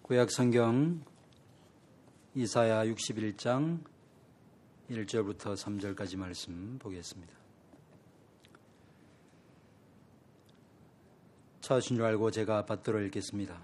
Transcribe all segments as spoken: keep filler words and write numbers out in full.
구약 성경 이사야 육십일 장 일 절부터 삼 절까지 말씀 보겠습니다. 찾으신 줄 알고 제가 받들어 읽겠습니다.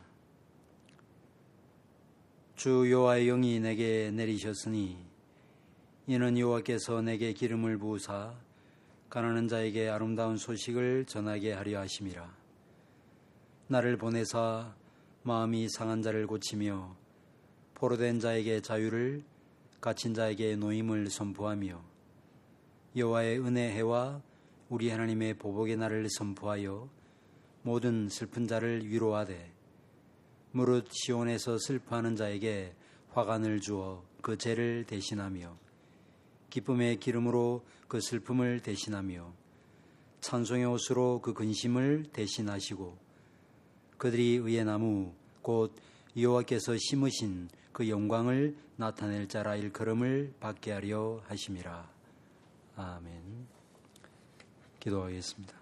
주 여호와의 영이 내게 내리셨으니 이는 여호와께서 내게 기름을 부으사 가난한 자에게 아름다운 소식을 전하게 하려 하심이라. 나를 보내사 마음이 상한 자를 고치며 포로된 자에게 자유를, 갇힌 자에게 노임을 선포하며 여호와의 은혜 해와 우리 하나님의 보복의 날을 선포하여 모든 슬픈 자를 위로하되 무릇 시온에서 슬퍼하는 자에게 화관을 주어 그 죄를 대신하며 기쁨의 기름으로 그 슬픔을 대신하며 찬송의 옷으로 그 근심을 대신하시고 그들이 의의 나무 곧 여호와께서 심으신 그 영광을 나타낼 자라 일컬음을 받게 하려 하심이라. 아멘. 기도하겠습니다.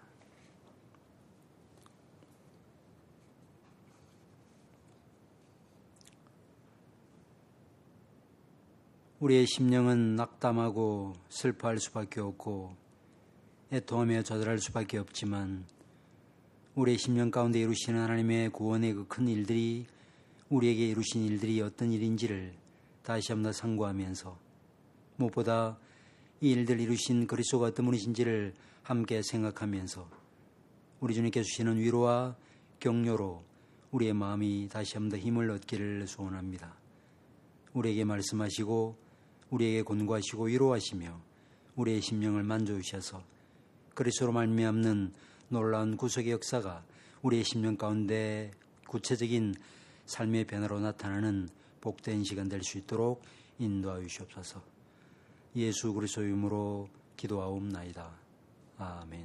우리의 심령은 낙담하고 슬퍼할 수밖에 없고 애통하며 좌절할 수밖에 없지만 우리의 심령 가운데 이루시는 하나님의 구원의 그 큰 일들이, 우리에게 이루신 일들이 어떤 일인지를 다시 한번 상고하면서 무엇보다 이 일들 이루신 그리스도가 어떤 분이신지를 함께 생각하면서 우리 주님께 주시는 위로와 격려로 우리의 마음이 다시 한번 더 힘을 얻기를 소원합니다. 우리에게 말씀하시고 우리에게 권고하시고 위로하시며 우리의 심령을 만져주셔서 그리스도로 말미암는 놀라운 구속의 역사가 우리의 심령 가운데 구체적인 삶의 변화로 나타나는 복된 시간 될 수 있도록 인도하여 주시옵소서. 예수 그리스도의 이름으로 기도하옵나이다. 아멘.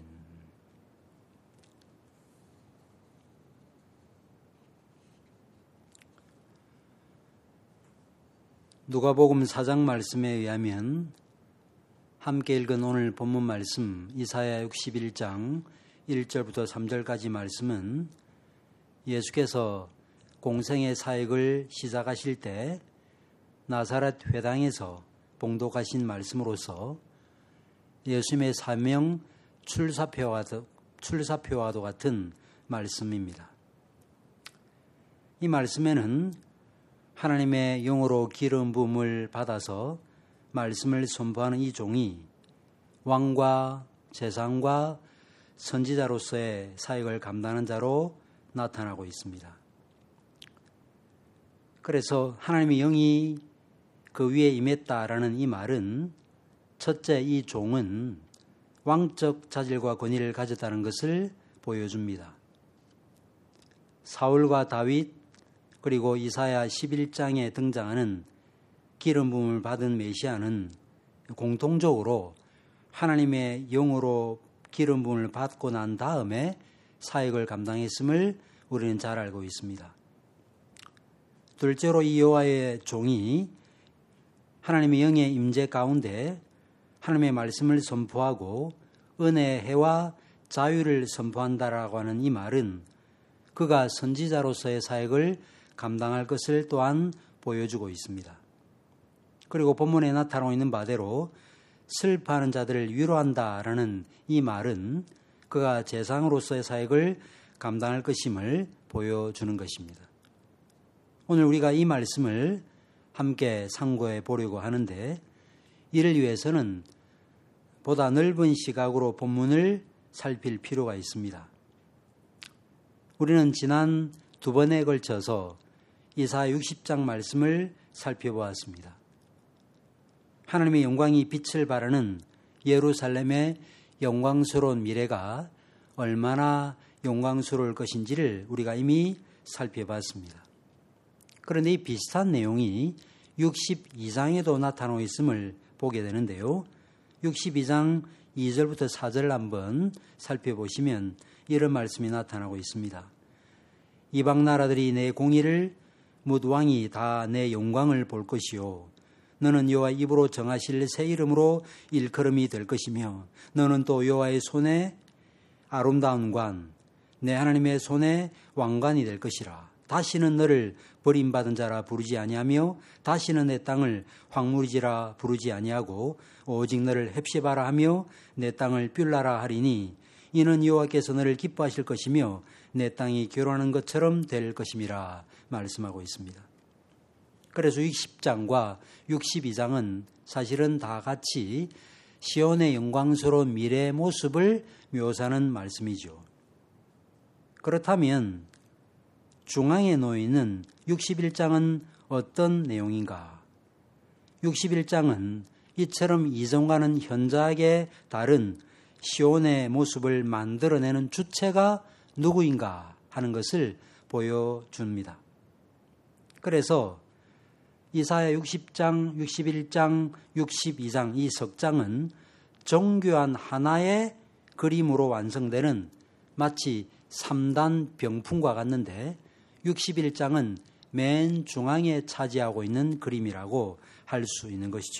누가복음 사 장 말씀에 의하면 함께 읽은 오늘 본문 말씀 이사야 육십일 장 일 절부터 삼 절까지 말씀은 예수께서 공생의 사역을 시작하실 때 나사렛 회당에서 봉독하신 말씀으로서 예수님의 사명 출사표와도, 출사표와도 같은 말씀입니다. 이 말씀에는 하나님의 영으로 기름 부음을 받아서 말씀을 선포하는 이 종이 왕과 재상과 선지자로서의 사역을 감당하는 자로 나타나고 있습니다. 그래서 하나님의 영이 그 위에 임했다라는 이 말은 첫째, 이 종은 왕적 자질과 권위를 가졌다는 것을 보여줍니다. 사울과 다윗 그리고 이사야 십일 장에 등장하는 기름 부음을 받은 메시아는 공통적으로 하나님의 영으로 기름 부음을 받고 난 다음에 사역을 감당했음을 우리는 잘 알고 있습니다. 둘째로 이 여호와의 종이 하나님의 영의 임재 가운데 하나님의 말씀을 선포하고 은혜의 해와 자유를 선포한다라고 하는 이 말은 그가 선지자로서의 사역을 감당할 것을 또한 보여주고 있습니다. 그리고 본문에 나타나고 있는 바대로 슬퍼하는 자들을 위로한다라는 이 말은 그가 재상으로서의 사역을 감당할 것임을 보여주는 것입니다. 오늘 우리가 이 말씀을 함께 상고해 보려고 하는데 이를 위해서는 보다 넓은 시각으로 본문을 살필 필요가 있습니다. 우리는 지난 두 번에 걸쳐서 이사야 육십 장 말씀을 살펴보았습니다. 하나님의 영광이 빛을 발하는 예루살렘의 영광스러운 미래가 얼마나 영광스러울 것인지를 우리가 이미 살펴봤습니다. 그런데 이 비슷한 내용이 육십이 장에도 나타나고 있음을 보게 되는데요. 육십이 장 이 절부터 사 절을 한번 살펴보시면 이런 말씀이 나타나고 있습니다. 이방 나라들이 내 공의를 뭇 왕이 다 내 영광을 볼 것이요 너는 여호와 입으로 정하실 새 이름으로 일컬음이 될 것이며 너는 또 여호와의 손에 아름다운 관 내 하나님의 손에 왕관이 될 것이라. 다시는 너를 버림받은 자라 부르지 아니하며 다시는 내 땅을 황무지라 부르지 아니하고 오직 너를 헵시바라 하며 내 땅을 뷸라라 하리니 이는 여호와께서 너를 기뻐하실 것이며 내 땅이 결혼하는 것처럼 될 것임이라 말씀하고 있습니다. 그래서 육십 장과 육십이 장은 사실은 다 같이 시온의 영광스러운 미래의 모습을 묘사하는 말씀이죠. 그렇다면 중앙에 놓이는 육십일 장은 어떤 내용인가? 육십일 장은 이처럼 이전과는 현저하게 다른 시온의 모습을 만들어내는 주체가 누구인가 하는 것을 보여줍니다. 그래서 이사야 육십 장, 육십일 장, 육십이 장 이 석 장은 정교한 하나의 그림으로 완성되는 마치 삼 단 병풍과 같는데 육십일 장은 맨 중앙에 차지하고 있는 그림이라고 할 수 있는 것이죠.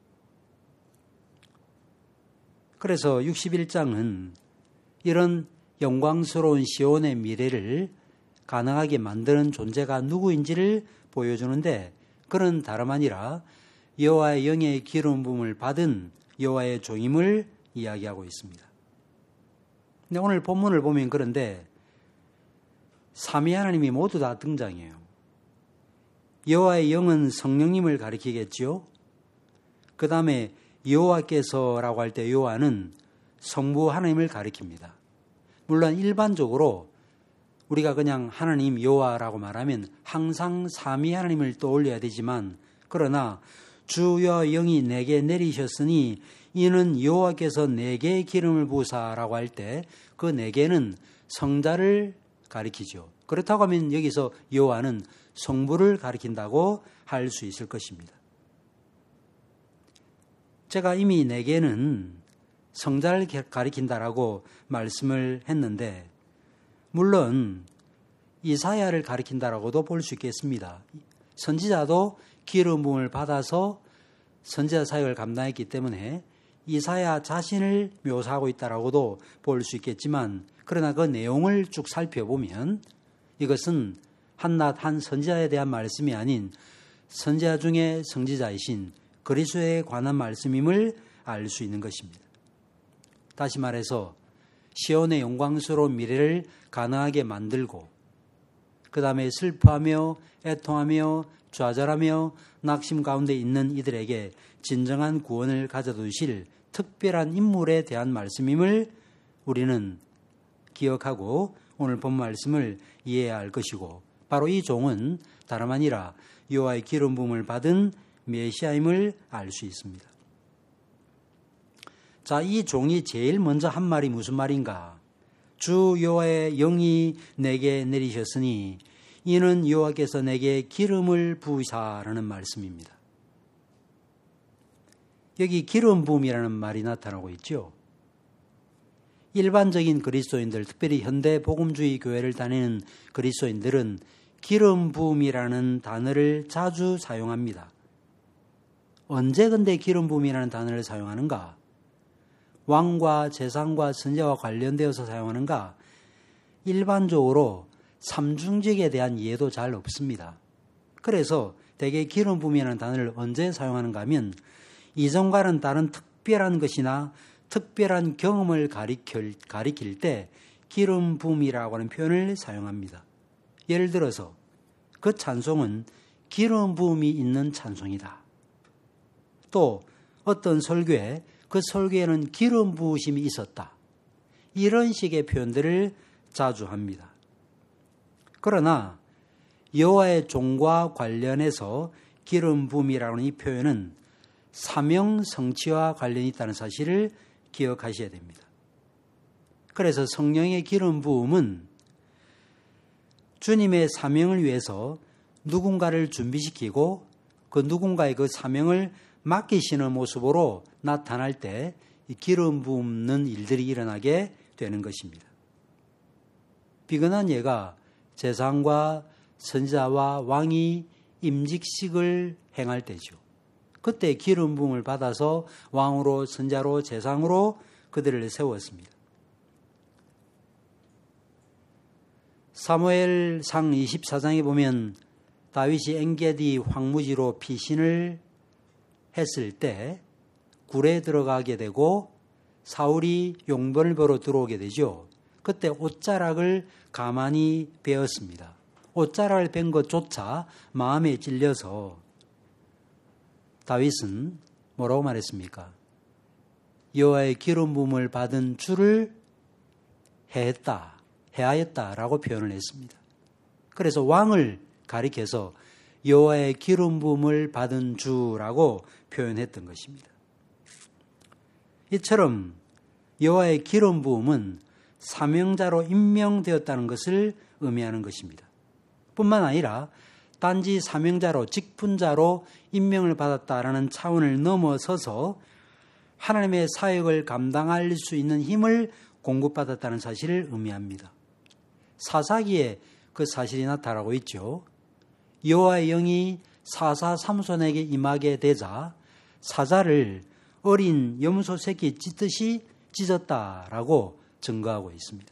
그래서 육십일 장은 이런 영광스러운 시온의 미래를 가능하게 만드는 존재가 누구인지를 보여주는데 그는 다름 아니라 여호와의 영의 기름 부음을 받은 여호와의 종임을 이야기하고 있습니다. 근데 오늘 본문을 보면 그런데 삼위 하나님이 모두 다 등장해요. 여호와의 영은 성령님을 가리키겠죠. 그 다음에 여호와께서라고 할 때 여호와는 성부 하나님을 가리킵니다. 물론 일반적으로 우리가 그냥 하나님 여호와라고 말하면 항상 삼위 하나님을 떠올려야 되지만 그러나 주 여호와 영이 내게 내리셨으니 이는 여호와께서 내게 기름을 부으사라고 할 때 그 내게는 성자를 가리키죠. 그렇다고 하면 여기서 여호와는 성부를 가리킨다고 할 수 있을 것입니다. 제가 이미 내게는 성자를 가리킨다라고 말씀을 했는데 물론 이사야를 가리킨다라고도 볼 수 있겠습니다. 선지자도 기름 부음을 받아서 선지자 사역을 감당했기 때문에 이사야 자신을 묘사하고 있다라고도 볼 수 있겠지만 그러나 그 내용을 쭉 살펴보면 이것은 한낱 한 선지자에 대한 말씀이 아닌 선지자 중에 선지자이신 그리스도에 관한 말씀임을 알 수 있는 것입니다. 다시 말해서 시온의 영광스러운 미래를 가능하게 만들고 그 다음에 슬퍼하며 애통하며 좌절하며 낙심 가운데 있는 이들에게 진정한 구원을 가져두실 특별한 인물에 대한 말씀임을 우리는 기억하고 오늘 본 말씀을 이해해야 할 것이고 바로 이 종은 다름 아니라 여호와의 기름 부음을 받은 메시아임을 알 수 있습니다. 자, 이 종이 제일 먼저 한 말이 무슨 말인가? 주 여호와의 영이 내게 내리셨으니 이는 여호와께서 내게 기름을 부으사라는 말씀입니다. 여기 기름 부음이라는 말이 나타나고 있죠. 일반적인 그리스도인들, 특별히 현대 복음주의 교회를 다니는 그리스도인들은 기름 부음이라는 단어를 자주 사용합니다. 언제 근데 기름 부음이라는 단어를 사용하는가? 왕과 제사장과 선지자와 관련되어서 사용하는가? 일반적으로 삼중직에 대한 이해도 잘 없습니다. 그래서 대개 기름 부음이라는 단어를 언제 사용하는가 하면 이전과는 다른 특별한 것이나 특별한 경험을 가리킬, 가리킬 때 기름 부음이라고 하는 표현을 사용합니다. 예를 들어서 그 찬송은 기름 부음이 있는 찬송이다. 또 어떤 설교에 그 설교에는 기름 부으심이 있었다. 이런 식의 표현들을 자주 합니다. 그러나 여호와의 종과 관련해서 기름 부음이라는 이 표현은 사명 성취와 관련이 있다는 사실을 기억하셔야 됩니다. 그래서 성령의 기름 부음은 주님의 사명을 위해서 누군가를 준비시키고 그 누군가의 그 사명을 맡기시는 모습으로 나타날 때 기름 부음는 일들이 일어나게 되는 것입니다. 비근한 예가 제사장과 선지자와 왕이 임직식을 행할 때죠. 그때 기름 부음을 받아서 왕으로 선지자로 제사장으로 그들을 세웠습니다. 사무엘상 이십사 장에 보면 다윗이 엔게디 황무지로 피신을 했을 때 굴에 들어가게 되고 사울이 용변을 보러 들어오게 되죠. 그때 옷자락을 가만히 베었습니다. 옷자락을 벤 것조차 마음에 찔려서 다윗은 뭐라고 말했습니까? 여호와의 기름 부음을 받은 주를 해했다, 해하였다라고 표현을 했습니다. 그래서 왕을 가리켜서 여호와의 기름 부음을 받은 주라고 표현했던 것입니다. 이처럼 여호와의 기름 부음은 사명자로 임명되었다는 것을 의미하는 것입니다. 뿐만 아니라 단지 사명자로 직분자로 임명을 받았다라는 차원을 넘어서서 하나님의 사역을 감당할 수 있는 힘을 공급받았다는 사실을 의미합니다. 사사기에 그 사실이 나타나고 있죠. 여호와의 영이 사사 삼손에게 임하게 되자 사자를 어린 염소 새끼 찢듯이 찢었다라고 증거하고 있습니다.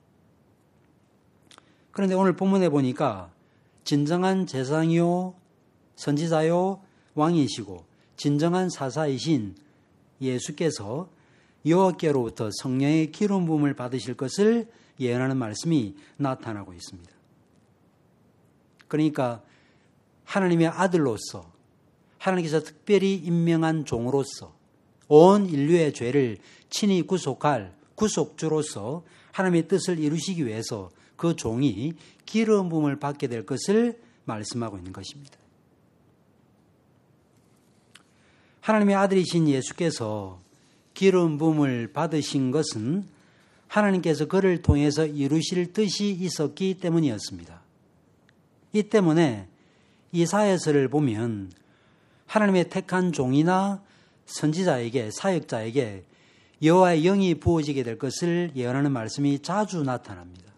그런데 오늘 본문에 보니까 진정한 제사장이요 선지자요 왕이시고 진정한 사사이신 예수께서 여호와께로부터 성령의 기름 부음을 받으실 것을 예언하는 말씀이 나타나고 있습니다. 그러니까 하나님의 아들로서 하나님께서 특별히 임명한 종으로서 온 인류의 죄를 친히 구속할 구속주로서 하나님의 뜻을 이루시기 위해서 그 종이 기름 부음을 받게 될 것을 말씀하고 있는 것입니다. 하나님의 아들이신 예수께서 기름 부음을 받으신 것은 하나님께서 그를 통해서 이루실 뜻이 있었기 때문이었습니다. 이 때문에 이사야서를 보면 하나님의 택한 종이나 선지자에게 사역자에게 여호와의 영이 부어지게 될 것을 예언하는 말씀이 자주 나타납니다.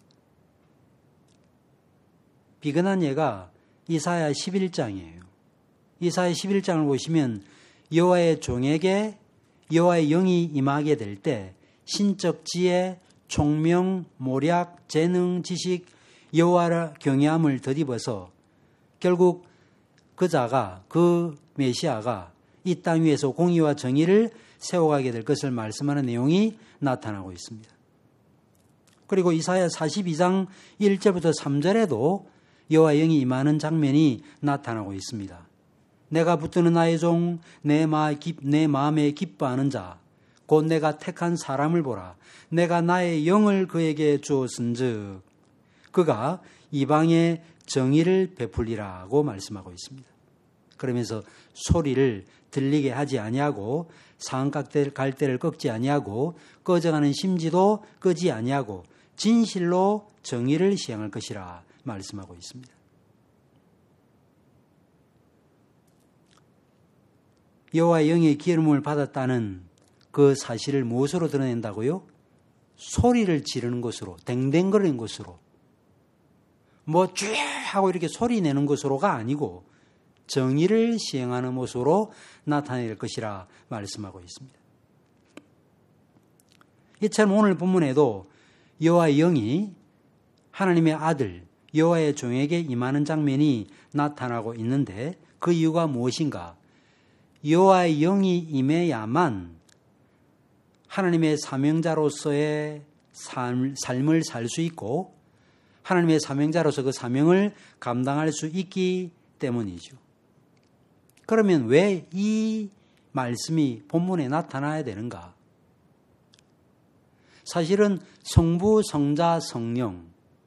비근한 예가 이사야 십일 장이에요. 이사야 십일 장을 보시면 여호와의 종에게 여호와의 영이 임하게 될 때 신적 지혜, 총명, 모략, 재능, 지식, 여호와를 경외함을 덧입어서 결국 그 자가 그 메시아가 이 땅 위에서 공의와 정의를 세워가게 될 것을 말씀하는 내용이 나타나고 있습니다. 그리고 이사야 사십이 장 일 절부터 삼 절에도 여호와의 영이 임하는 장면이 나타나고 있습니다. 내가 붙드는 나의 종, 내, 마, 내 마음에 기뻐하는 자, 곧 내가 택한 사람을 보라. 내가 나의 영을 그에게 주었은즉 그가 이방에 정의를 베풀리라고 말씀하고 있습니다. 그러면서 소리를 들리게 하지 아니하고 상한갈 갈대를 꺾지 아니하고 꺼져가는 심지도 끄지 아니하고 진실로 정의를 시행할 것이라 말씀하고 있습니다. 여호와의 영의 기름을 받았다는 그 사실을 무엇으로 드러낸다고요? 소리를 지르는 것으로, 댕댕거리는 것으로, 뭐 쭉 하고 이렇게 소리 내는 것으로가 아니고 정의를 시행하는 모습으로 나타낼 것이라 말씀하고 있습니다. 이처럼 오늘 본문에도 여호와의 영이 하나님의 아들 여호와의 종에게 임하는 장면이 나타나고 있는데 그 이유가 무엇인가? 여호와의 영이 임해야만 하나님의 사명자로서의 삶, 삶을 살 수 있고 하나님의 사명자로서 그 사명을 감당할 수 있기 때문이죠. 그러면 왜 이 말씀이 본문에 나타나야 되는가? 사실은 성부, 성자, 성령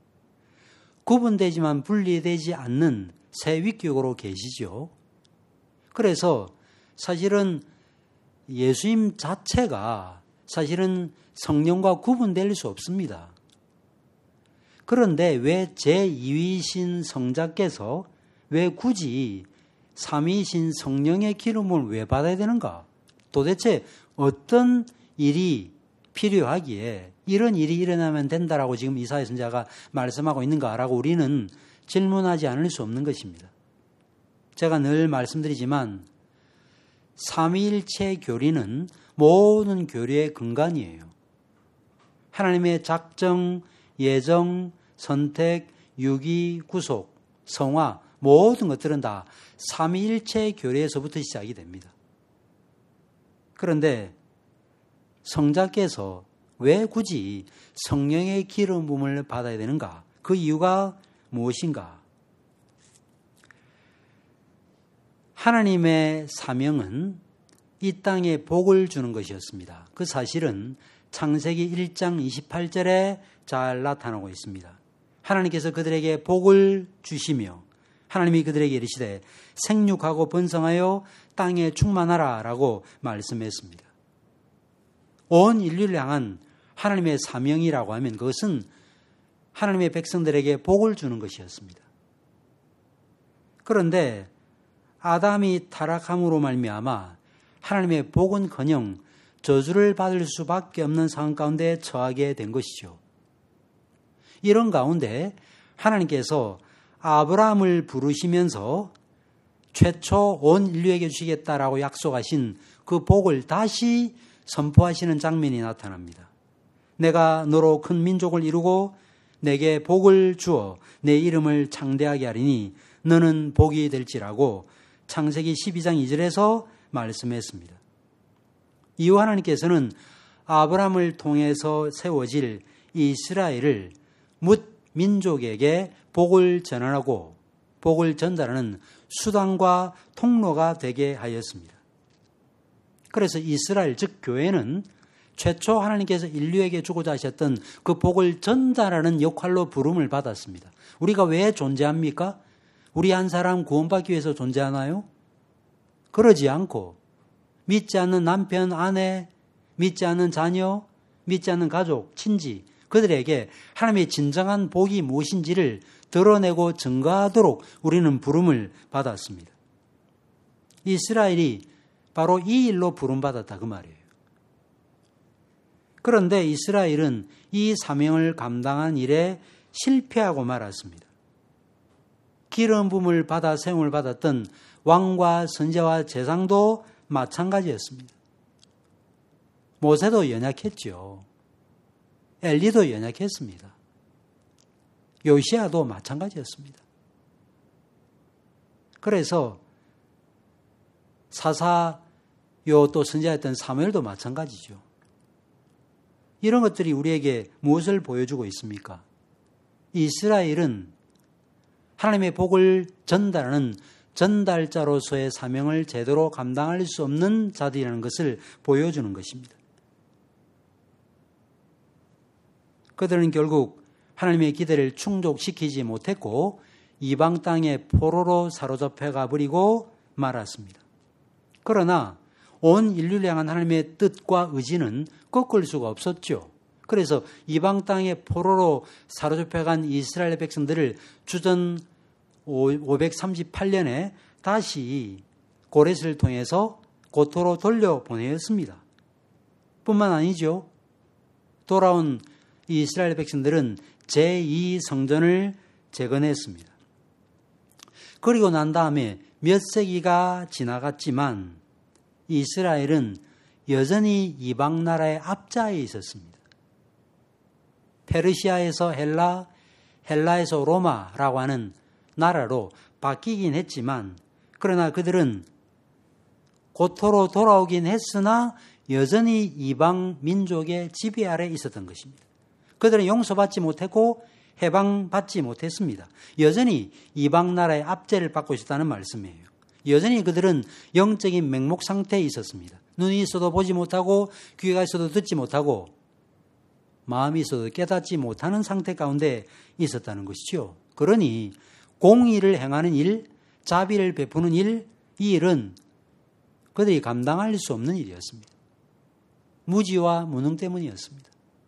구분되지만 분리되지 않는 새 위격으로 계시죠. 그래서 사실은 예수님 자체가 사실은 성령과 구분될 수 없습니다. 그런데 왜 제이 위신 성자께서 왜 굳이 삼위이신 성령의 기름을 왜 받아야 되는가? 도대체 어떤 일이 필요하기에 이런 일이 일어나면 된다라고 지금 이사야 선지자가 말씀하고 있는가라고 우리는 질문하지 않을 수 없는 것입니다. 제가 늘 말씀드리지만 삼위일체 교리는 모든 교리의 근간이에요. 하나님의 작정, 예정, 선택, 유기, 구속, 성화 모든 것들은 다 삼위일체 교례에서부터 시작이 됩니다. 그런데 성자께서 왜 굳이 성령의 기름 부음을 받아야 되는가? 그 이유가 무엇인가? 하나님의 사명은 이 땅에 복을 주는 것이었습니다. 그 사실은 창세기 일 장 이십팔 절에 잘 나타나고 있습니다. 하나님께서 그들에게 복을 주시며 하나님이 그들에게 이르시되 생육하고 번성하여 땅에 충만하라 라고 말씀했습니다. 온 인류를 향한 하나님의 사명이라고 하면 그것은 하나님의 백성들에게 복을 주는 것이었습니다. 그런데 아담이 타락함으로 말미암아 하나님의 복은커녕 저주를 받을 수밖에 없는 상황 가운데 처하게 된 것이죠. 이런 가운데 하나님께서 아브라함을 부르시면서 최초 온 인류에게 주시겠다라고 약속하신 그 복을 다시 선포하시는 장면이 나타납니다. 내가 너로 큰 민족을 이루고 내게 복을 주어 내 이름을 창대하게 하리니 너는 복이 될지라고 창세기 십이 장 이 절에서 말씀했습니다. 이후 하나님께서는 아브라함을 통해서 세워질 이스라엘을 뭇 민족에게 복을 전하고 복을 전달하는 수단과 통로가 되게 하였습니다. 그래서 이스라엘 즉 교회는 최초 하나님께서 인류에게 주고자 하셨던 그 복을 전달하는 역할로 부름을 받았습니다. 우리가 왜 존재합니까? 우리 한 사람 구원받기 위해서 존재하나요? 그러지 않고 믿지 않는 남편, 아내, 믿지 않는 자녀, 믿지 않는 가족, 친지 그들에게 하나님의 진정한 복이 무엇인지를 드러내고 증거하도록 우리는 부름을 받았습니다. 이스라엘이 바로 이 일로 부름받았다 그 말이에요. 그런데 이스라엘은 이 사명을 감당한 일에 실패하고 말았습니다. 기름 부음을 받아 세움을 받았던 왕과 선지자와 제사장도 마찬가지였습니다. 모세도 연약했죠. 엘리도 연약했습니다. 요시야도 마찬가지였습니다. 그래서 사사요 또 선지자였던 사무엘도 마찬가지죠. 이런 것들이 우리에게 무엇을 보여주고 있습니까? 이스라엘은 하나님의 복을 전달하는 전달자로서의 사명을 제대로 감당할 수 없는 자들이라는 것을 보여주는 것입니다. 그들은 결국 하나님의 기대를 충족시키지 못했고 이방 땅의 포로로 사로잡혀 가버리고 말았습니다. 그러나 온 인류를 향한 하나님의 뜻과 의지는 꺾을 수가 없었죠. 그래서 이방 땅의 포로로 사로잡혀간 이스라엘 백성들을 주전 오백삼십팔 년에 다시 고레스를 통해서 고토로 돌려보내었습니다. 뿐만 아니죠. 돌아온 이스라엘 백성들은 제이 성전을 재건했습니다. 그리고 난 다음에 몇 세기가 지나갔지만 이스라엘은 여전히 이방 나라의 앞자에 있었습니다. 페르시아에서 헬라, 헬라에서 로마라고 하는 나라로 바뀌긴 했지만 그러나 그들은 고토로 돌아오긴 했으나 여전히 이방 민족의 지배 아래 있었던 것입니다. 그들은 용서받지 못했고 해방받지 못했습니다. 여전히 이방 나라의 압제를 받고 있었다는 말씀이에요. 여전히 그들은 영적인 맹목 상태에 있었습니다. 눈이 있어도 보지 못하고 귀가 있어도 듣지 못하고 마음이 있어도 깨닫지 못하는 상태 가운데 있었다는 것이죠. 그러니 공의를 행하는 일, 자비를 베푸는 일, 이 일은 그들이 감당할 수 없는 일이었습니다. 무지와 무능 때문이었습니다.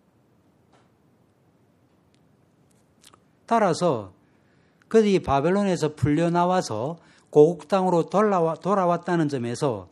따라서 그들이 바벨론에서 풀려나와서 고국 땅으로 돌아와, 돌아왔다는 점에서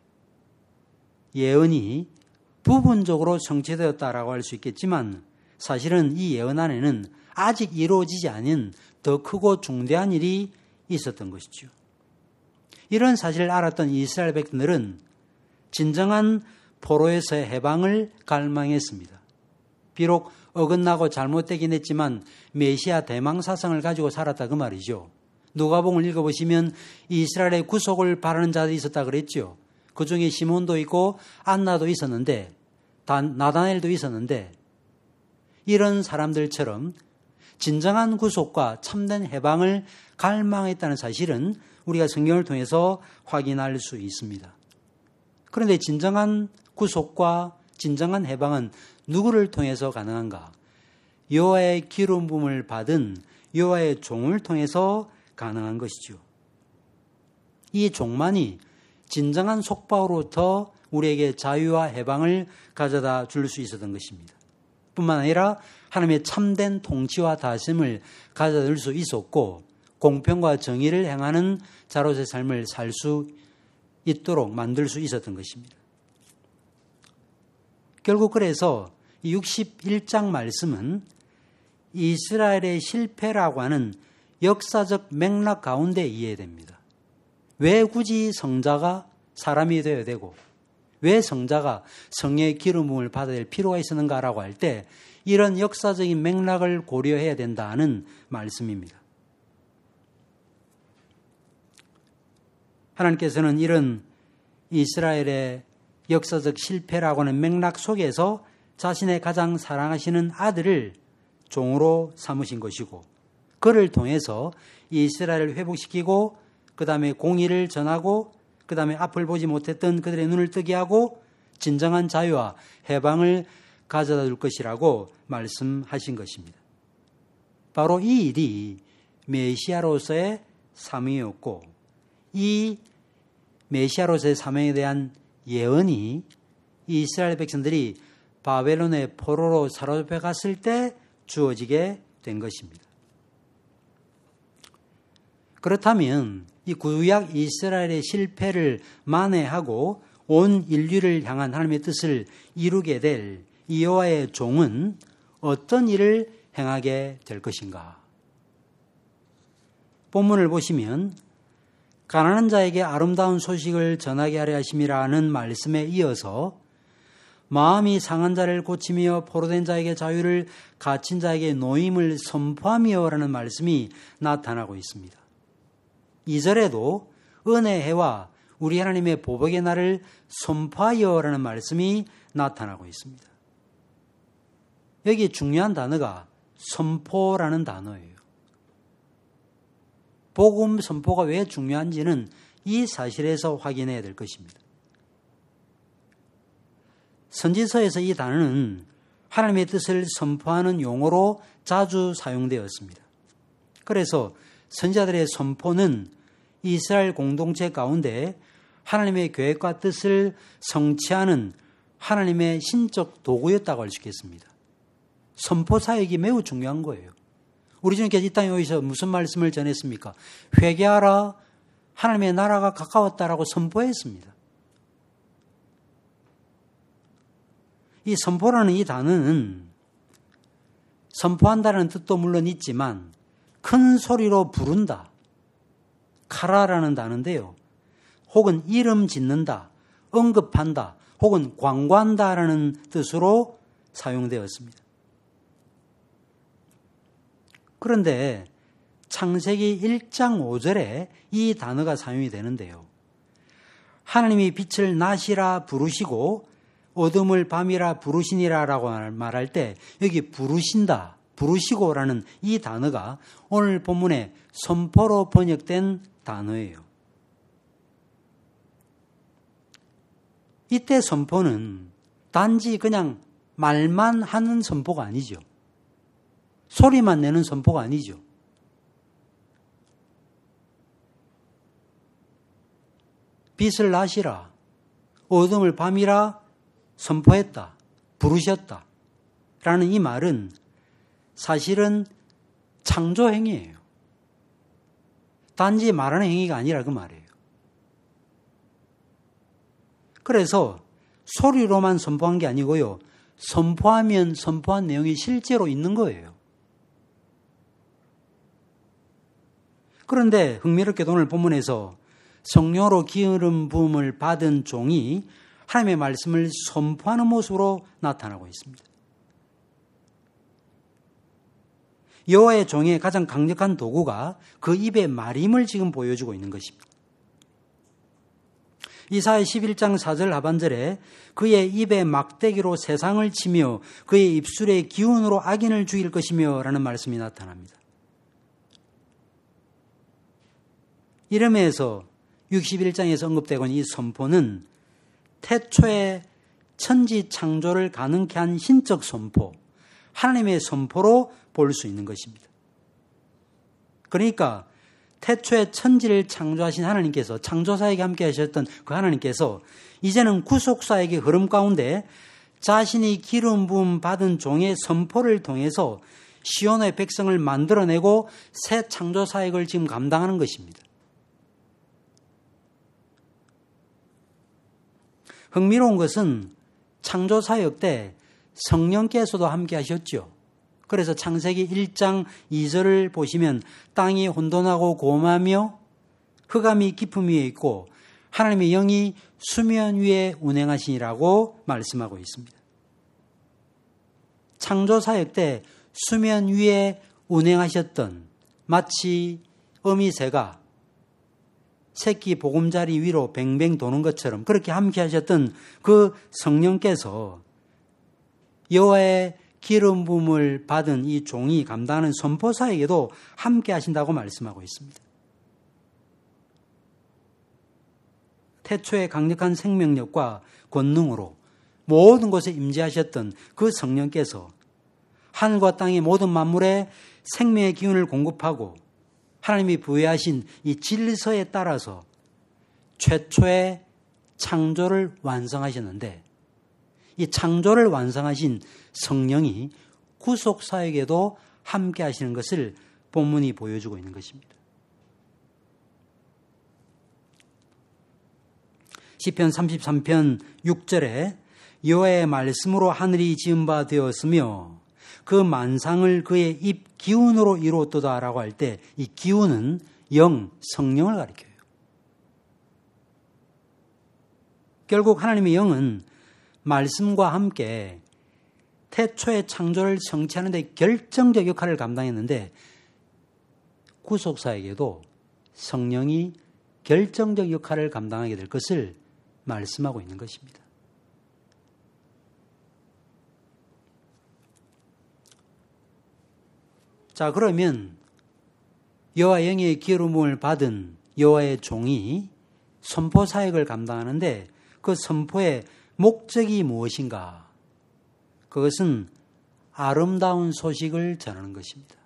예언이 부분적으로 성취되었다라고 할 수 있겠지만 사실은 이 예언 안에는 아직 이루어지지 않은 더 크고 중대한 일이 있었던 것이죠. 이런 사실을 알았던 이스라엘 백성들은 진정한 포로에서의 해방을 갈망했습니다. 비록 어긋나고 잘못되긴 했지만 메시아 대망사상을 가지고 살았다 그 말이죠. 누가복음을 읽어보시면 이스라엘의 구속을 바라는 자들이 있었다 그랬죠. 그중에 시몬도 있고 안나도 있었는데 나다나엘도 있었는데 이런 사람들처럼 진정한 구속과 참된 해방을 갈망했다는 사실은 우리가 성경을 통해서 확인할 수 있습니다. 그런데 진정한 구속과 진정한 해방은 누구를 통해서 가능한가? 여호와의 기름 부음을 받은 여호와의 종을 통해서 가능한 것이죠. 이 종만이 진정한 속박으로부터 우리에게 자유와 해방을 가져다 줄 수 있었던 것입니다. 뿐만 아니라 하나님의 참된 통치와 다스림을 가져다 줄 수 있었고 공평과 정의를 행하는 자로서의 삶을 살 수 있도록 만들 수 있었던 것입니다. 결국 그래서 육십일 장 말씀은 이스라엘의 실패라고 하는 역사적 맥락 가운데 이해됩니다. 왜 굳이 성자가 사람이 되어야 되고 왜 성자가 성령의 기름 부음을 받아야 될 필요가 있었는가라고 할 때 이런 역사적인 맥락을 고려해야 된다는 말씀입니다. 하나님께서는 이런 이스라엘의 역사적 실패라고 하는 맥락 속에서 자신의 가장 사랑하시는 아들을 종으로 삼으신 것이고 그를 통해서 이스라엘을 회복시키고 그 다음에 공의를 전하고 그 다음에 앞을 보지 못했던 그들의 눈을 뜨게 하고 진정한 자유와 해방을 가져다 줄 것이라고 말씀하신 것입니다. 바로 이 일이 메시아로서의 사명이었고 이 메시아로서의 사명에 대한 예언이 이스라엘 백성들이 바벨론의 포로로 사로잡혀 갔을 때 주어지게 된 것입니다. 그렇다면 이 구약 이스라엘의 실패를 만회하고 온 인류를 향한 하나님의 뜻을 이루게 될 여호와의 종은 어떤 일을 행하게 될 것인가? 본문을 보시면 가난한 자에게 아름다운 소식을 전하게 하려 하심이라는 말씀에 이어서 마음이 상한 자를 고치며 포로된 자에게 자유를 갇힌 자에게 노임을 선포하며라는 말씀이 나타나고 있습니다. 이 절에도 은혜의 해와 우리 하나님의 보복의 날을 선포하여라는 말씀이 나타나고 있습니다. 여기 중요한 단어가 선포라는 단어예요. 복음 선포가 왜 중요한지는 이 사실에서 확인해야 될 것입니다. 선지서에서 이 단어는 하나님의 뜻을 선포하는 용어로 자주 사용되었습니다. 그래서 선지자들의 선포는 이스라엘 공동체 가운데 하나님의 계획과 뜻을 성취하는 하나님의 신적 도구였다고 할 수 있겠습니다. 선포 사역이 매우 중요한 거예요. 우리 주님께서 이 땅에 오셔서 무슨 말씀을 전했습니까? 회개하라, 하나님의 나라가 가까웠다라고 선포했습니다. 이 선포라는 이 단어는 선포한다는 뜻도 물론 있지만 큰 소리로 부른다, 카라라는 단어인데요. 혹은 이름 짓는다, 언급한다, 혹은 광고한다라는 뜻으로 사용되었습니다. 그런데 창세기 일 장 오 절에 이 단어가 사용이 되는데요. 하나님이 빛을 낮이라 부르시고 어둠을 밤이라 부르시니라라고 말할 때 여기 부르신다, 부르시고라는 이 단어가 오늘 본문의 선포로 번역된 단어예요. 이때 선포는 단지 그냥 말만 하는 선포가 아니죠. 소리만 내는 선포가 아니죠. 빛을 낮이라, 어둠을 밤이라 선포했다, 부르셨다 라는 이 말은 사실은 창조 행위예요. 단지 말하는 행위가 아니라 그 말이에요. 그래서 소리로만 선포한 게 아니고요. 선포하면 선포한 내용이 실제로 있는 거예요. 그런데 흥미롭게도 오늘 본문에서 성령으로 기름 부음을 받은 종이 하나님의 말씀을 선포하는 모습으로 나타나고 있습니다. 여호와의 종의 가장 강력한 도구가 그 입의 마림을 지금 보여주고 있는 것입니다. 이사야 십일 장 사 절 하반절에 그의 입의 막대기로 세상을 치며 그의 입술의 기운으로 악인을 죽일 것이며 라는 말씀이 나타납니다. 이러면서 육십일 장에서 언급되고 있는 이 선포는 태초에 천지 창조를 가능케 한 신적 선포, 하나님의 선포로 볼 수 있는 것입니다. 그러니까 태초에 천지를 창조하신 하나님께서, 창조사에게 함께 하셨던 그 하나님께서 이제는 구속사에게 흐름 가운데 자신이 기름 부음 받은 종의 선포를 통해서 시온의 백성을 만들어내고 새 창조사역을 지금 감당하는 것입니다. 흥미로운 것은 창조사역 때 성령께서도 함께 하셨죠. 그래서 창세기 일 장 이 절을 보시면 땅이 혼돈하고 고음하며 흑암이 깊음 위에 있고 하나님의 영이 수면 위에 운행하시니라고 말씀하고 있습니다. 창조사역 때 수면 위에 운행하셨던 마치 어미새가 새끼 보금자리 위로 뱅뱅 도는 것처럼 그렇게 함께 하셨던 그 성령께서 여호와의 기름 부음을 받은 이 종이 감당하는 선포사에게도 함께 하신다고 말씀하고 있습니다. 태초의 강력한 생명력과 권능으로 모든 곳에 임재하셨던 그 성령께서 하늘과 땅의 모든 만물에 생명의 기운을 공급하고 하나님이 부여하신 이 질서에 따라서 최초의 창조를 완성하셨는데 이 창조를 완성하신 성령이 구속사역에도 함께 하시는 것을 본문이 보여주고 있는 것입니다. 시편 삼십삼 편 육 절에 여호와의 말씀으로 하늘이 지은 바 되었으며 그 만상을 그의 입 기운으로 이루었도다라고 할 때 이 기운은 영, 성령을 가리켜요. 결국 하나님의 영은 말씀과 함께 태초의 창조를 성취하는 데 결정적 역할을 감당했는데 구속사에게도 성령이 결정적 역할을 감당하게 될 것을 말씀하고 있는 것입니다. 자, 그러면 여호와 영의 기름을 받은 여호와의 종이 선포 사역을 감당하는데 그 선포의 목적이 무엇인가? 그것은 아름다운 소식을 전하는 것입니다.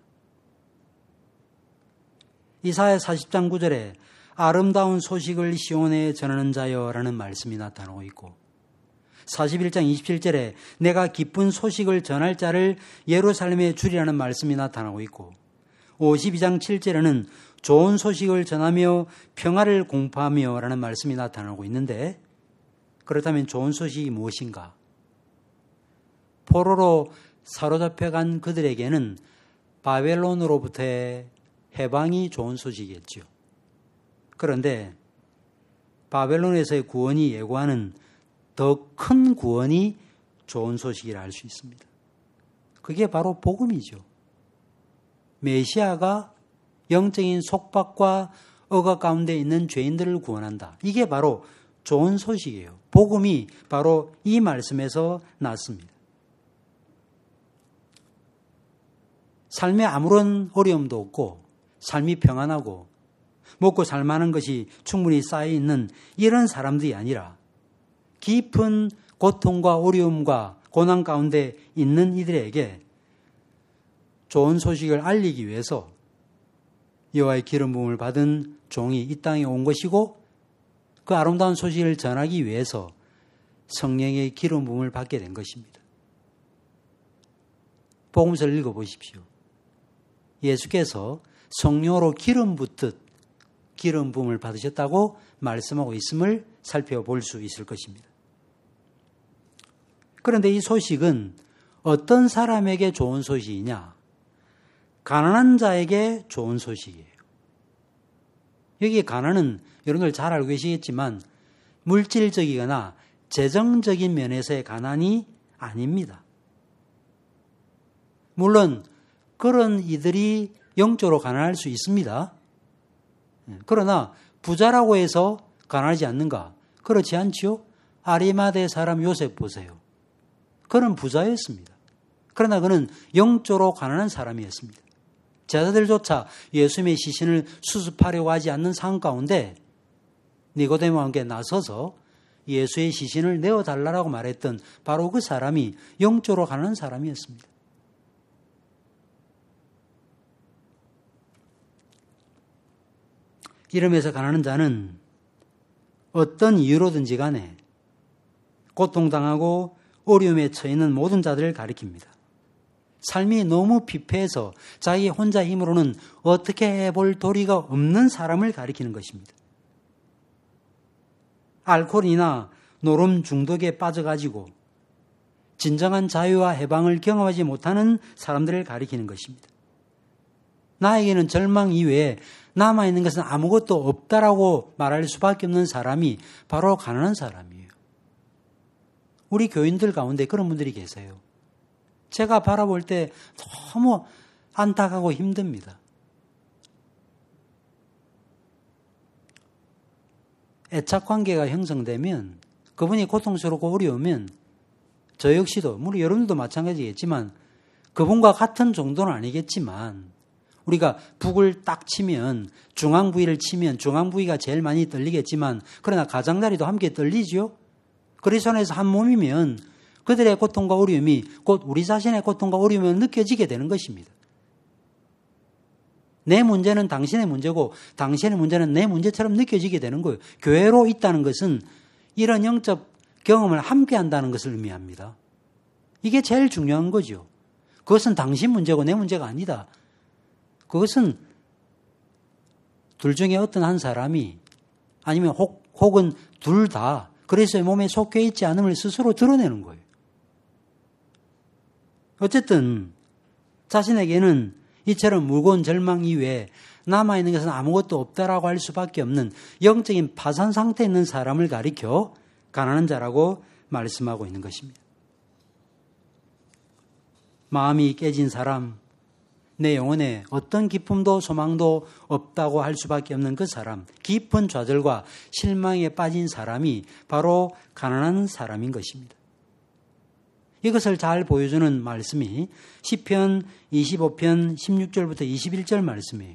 이사야 사십 장 구 절에 아름다운 소식을 시온에 전하는 자여라는 말씀이 나타나고 있고 사십일 장 이십칠 절에 내가 기쁜 소식을 전할 자를 예루살렘에 주리라는 말씀이 나타나고 있고 오십이 장 칠 절에는 좋은 소식을 전하며 평화를 공포하며 라는 말씀이 나타나고 있는데 그렇다면 좋은 소식이 무엇인가? 포로로 사로잡혀간 그들에게는 바벨론으로부터의 해방이 좋은 소식이겠죠. 그런데 바벨론에서의 구원이 예고하는 더 큰 구원이 좋은 소식이라 할 수 있습니다. 그게 바로 복음이죠. 메시아가 영적인 속박과 억압 가운데 있는 죄인들을 구원한다. 이게 바로 좋은 소식이에요. 복음이 바로 이 말씀에서 났습니다. 삶에 아무런 어려움도 없고 삶이 평안하고 먹고 살만한 것이 충분히 쌓여있는 이런 사람들이 아니라 깊은 고통과 어려움과 고난 가운데 있는 이들에게 좋은 소식을 알리기 위해서 여호와의 기름 부음을 받은 종이 이 땅에 온 것이고 그 아름다운 소식을 전하기 위해서 성령의 기름 부음을 받게 된 것입니다. 복음서를 읽어보십시오. 예수께서 성령으로 기름 붓듯 기름 부음을 받으셨다고 말씀하고 있음을 살펴볼 수 있을 것입니다. 그런데 이 소식은 어떤 사람에게 좋은 소식이냐? 가난한 자에게 좋은 소식이에요. 여기 가난은 여러분들 잘 알고 계시겠지만 물질적이거나 재정적인 면에서의 가난이 아닙니다. 물론 그런 이들이 영적으로 가난할 수 있습니다. 그러나 부자라고 해서 가난하지 않는가? 그렇지 않지요? 아리마대 사람 요셉 보세요. 그는 부자였습니다. 그러나 그는 영적으로 가난한 사람이었습니다. 제자들조차 예수님의 시신을 수습하려고 하지 않는 상황 가운데 니고데모와 함께 나서서 예수의 시신을 내어달라고 말했던 바로 그 사람이 영적으로 가난한 사람이었습니다. 이름에서 가난한 자는 어떤 이유로든지 간에 고통당하고 어려움에 처해 있는 모든 자들을 가리킵니다. 삶이 너무 피폐해서 자기 혼자 힘으로는 어떻게 해볼 도리가 없는 사람을 가리키는 것입니다. 알코올이나 노름 중독에 빠져가지고 진정한 자유와 해방을 경험하지 못하는 사람들을 가리키는 것입니다. 나에게는 절망 이외에 남아있는 것은 아무것도 없다라고 말할 수밖에 없는 사람이 바로 가난한 사람이에요. 우리 교인들 가운데 그런 분들이 계세요. 제가 바라볼 때 너무 안타깝고 힘듭니다. 애착관계가 형성되면 그분이 고통스럽고 어려우면 저 역시도 물론 여러분들도 마찬가지겠지만 그분과 같은 정도는 아니겠지만 우리가 북을 딱 치면 중앙 부위를 치면 중앙 부위가 제일 많이 떨리겠지만 그러나 가장자리도 함께 떨리죠. 그리스도 안에서 한 몸이면 그들의 고통과 어려움이 곧 우리 자신의 고통과 어려움을 느껴지게 되는 것입니다. 내 문제는 당신의 문제고 당신의 문제는 내 문제처럼 느껴지게 되는 거예요. 교회로 있다는 것은 이런 영적 경험을 함께 한다는 것을 의미합니다. 이게 제일 중요한 거죠. 그것은 당신 문제고 내 문제가 아니다. 그것은 둘 중에 어떤 한 사람이 아니면 혹, 혹은 둘 다 그리스도의 몸에 속해 있지 않음을 스스로 드러내는 거예요. 어쨌든 자신에게는 이처럼 무거운 절망 이외에 남아있는 것은 아무것도 없다라고 할 수밖에 없는 영적인 파산 상태에 있는 사람을 가리켜 가난한 자라고 말씀하고 있는 것입니다. 마음이 깨진 사람, 내 영혼에 어떤 기쁨도 소망도 없다고 할 수밖에 없는 그 사람, 깊은 좌절과 실망에 빠진 사람이 바로 가난한 사람인 것입니다. 이것을 잘 보여주는 말씀이 시편 이십오 편 십육 절부터 이십일 절 말씀이에요.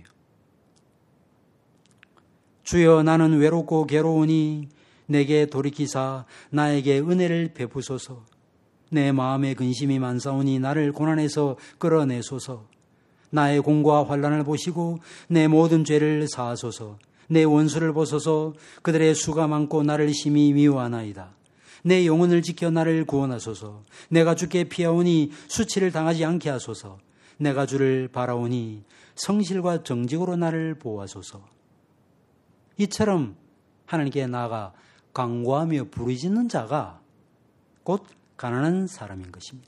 주여 나는 외롭고 괴로우니 내게 돌이키사 나에게 은혜를 베푸소서. 내 마음에 근심이 많사오니 나를 고난에서 끌어내소서. 나의 공고와 환난을 보시고 내 모든 죄를 사하소서. 내 원수를 보소서. 그들의 수가 많고 나를 심히 미워하나이다. 내 영혼을 지켜 나를 구원하소서. 내가 주께 피하오니 수치를 당하지 않게 하소서. 내가 주를 바라오니 성실과 정직으로 나를 보호하소서. 이처럼 하나님께 나아가 간구하며 부르짖는 자가 곧 가난한 사람인 것입니다.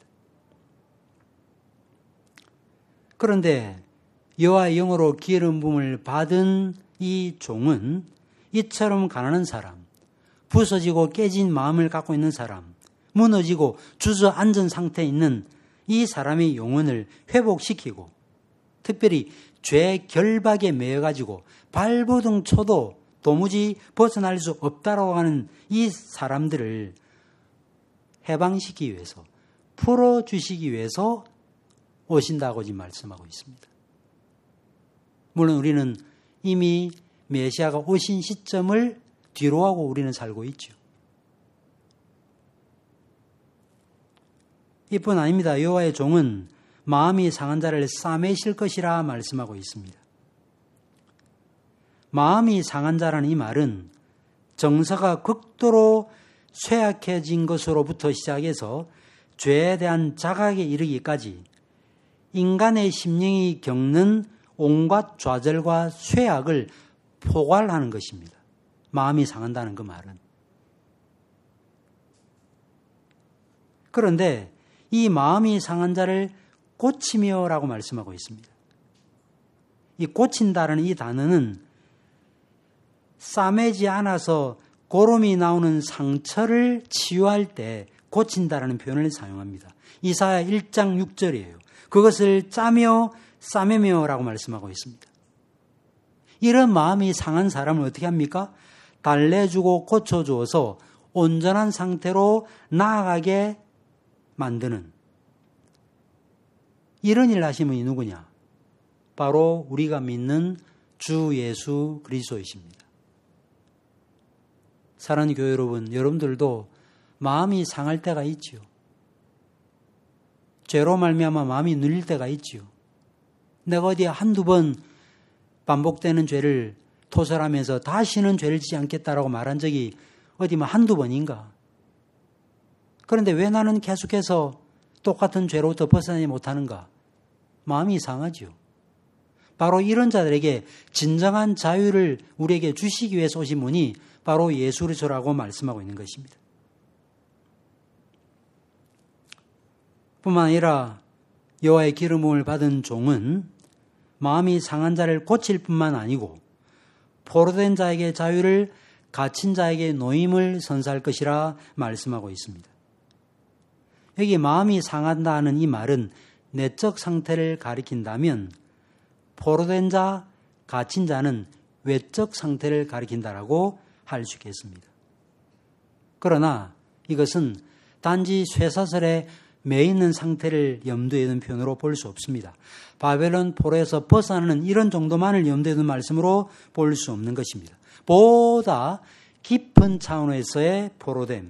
그런데 여호와의 영으로 기름 부음을 받은 이 종은 이처럼 가난한 사람, 부서지고 깨진 마음을 갖고 있는 사람, 무너지고 주저앉은 상태에 있는 이 사람의 영혼을 회복시키고 특별히 죄 결박에 매여가지고 발버둥 쳐도 도무지 벗어날 수 없다라고 하는 이 사람들을 해방시키기 위해서, 풀어주시기 위해서 오신다고 지금 말씀하고 있습니다. 물론 우리는 이미 메시아가 오신 시점을 뒤로 하고 우리는 살고 있죠. 이뿐 아닙니다. 여호와의 종은 마음이 상한 자를 싸매실 것이라 말씀하고 있습니다. 마음이 상한 자라는 이 말은 정서가 극도로 쇠약해진 것으로부터 시작해서 죄에 대한 자각에 이르기까지 인간의 심령이 겪는 온갖 좌절과 쇠약을 포괄하는 것입니다. 마음이 상한다는 그 말은. 그런데 이 마음이 상한 자를 고치며라고 말씀하고 있습니다. 이 고친다라는 이 단어는 싸매지 않아서 고름이 나오는 상처를 치유할 때 고친다라는 표현을 사용합니다. 이사야 일 장 육 절이에요. 그것을 짜며 싸매며라고 말씀하고 있습니다. 이런 마음이 상한 사람을 어떻게 합니까? 달래주고 고쳐주어서 온전한 상태로 나아가게 만드는 이런 일을 하신 분이 누구냐? 바로 우리가 믿는 주 예수 그리스도이십니다. 사랑하는 교회 여러분, 여러분들도 마음이 상할 때가 있지요. 죄로 말미암아 마음이 눌릴 때가 있지요. 내가 어디 한두 번 반복되는 죄를 토설하면서 다시는 죄를 지지 않겠다라고 말한 적이 어디 뭐 한두 번인가. 그런데 왜 나는 계속해서 똑같은 죄로부터 벗어나지 못하는가? 마음이 상하지요. 바로 이런 자들에게 진정한 자유를 우리에게 주시기 위해서 오신 분이 바로 예수 그리스도라고 말씀하고 있는 것입니다. 뿐만 아니라 여호와의 기름 부음을 받은 종은 마음이 상한 자를 고칠 뿐만 아니고 포로된 자에게 자유를, 갇힌 자에게 노임을 선사할 것이라 말씀하고 있습니다. 여기 마음이 상한다는 이 말은 내적 상태를 가리킨다면 포로된 자, 갇힌 자는 외적 상태를 가리킨다라고 할 수 있겠습니다. 그러나 이것은 단지 쇠사슬에 매 있는 상태를 염두에 두는 표현으로 볼 수 없습니다. 바벨론 포로에서 벗어나는 이런 정도만을 염두에 두는 말씀으로 볼 수 없는 것입니다. 보다 깊은 차원에서의 포로됨,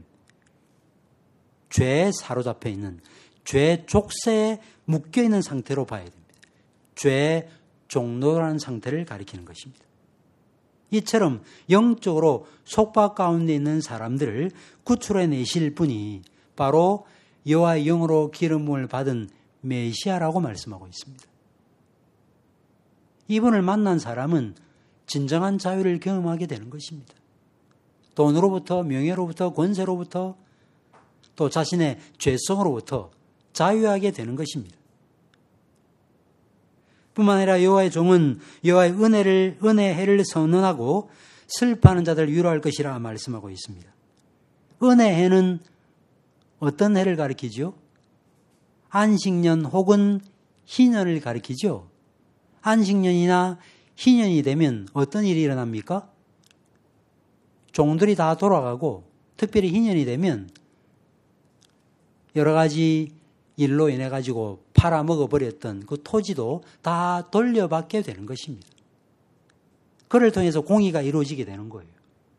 죄에 사로잡혀 있는, 죄 족쇄에 묶여 있는 상태로 봐야 됩니다. 죄의 종로라는 상태를 가리키는 것입니다. 이처럼 영적으로 속박 가운데 있는 사람들을 구출해내실 분이 바로 여호와의 영으로 기름 부음을 받은 메시아라고 말씀하고 있습니다. 이분을 만난 사람은 진정한 자유를 경험하게 되는 것입니다. 돈으로부터, 명예로부터, 권세로부터, 또 자신의 죄성으로부터 자유하게 되는 것입니다. 뿐만 아니라 여호와의 종은 여호와의 은혜를, 은혜의 해를 선언하고 슬퍼하는 자들을 위로할 것이라 말씀하고 있습니다. 은혜의 해는 어떤 해를 가리키죠? 안식년 혹은 희년을 가리키죠. 안식년이나 희년이 되면 어떤 일이 일어납니까? 종들이 다 돌아가고 특별히 희년이 되면 여러 가지 일로 인해 가지고 팔아먹어버렸던 그 토지도 다 돌려받게 되는 것입니다. 그를 통해서 공의가 이루어지게 되는 거예요.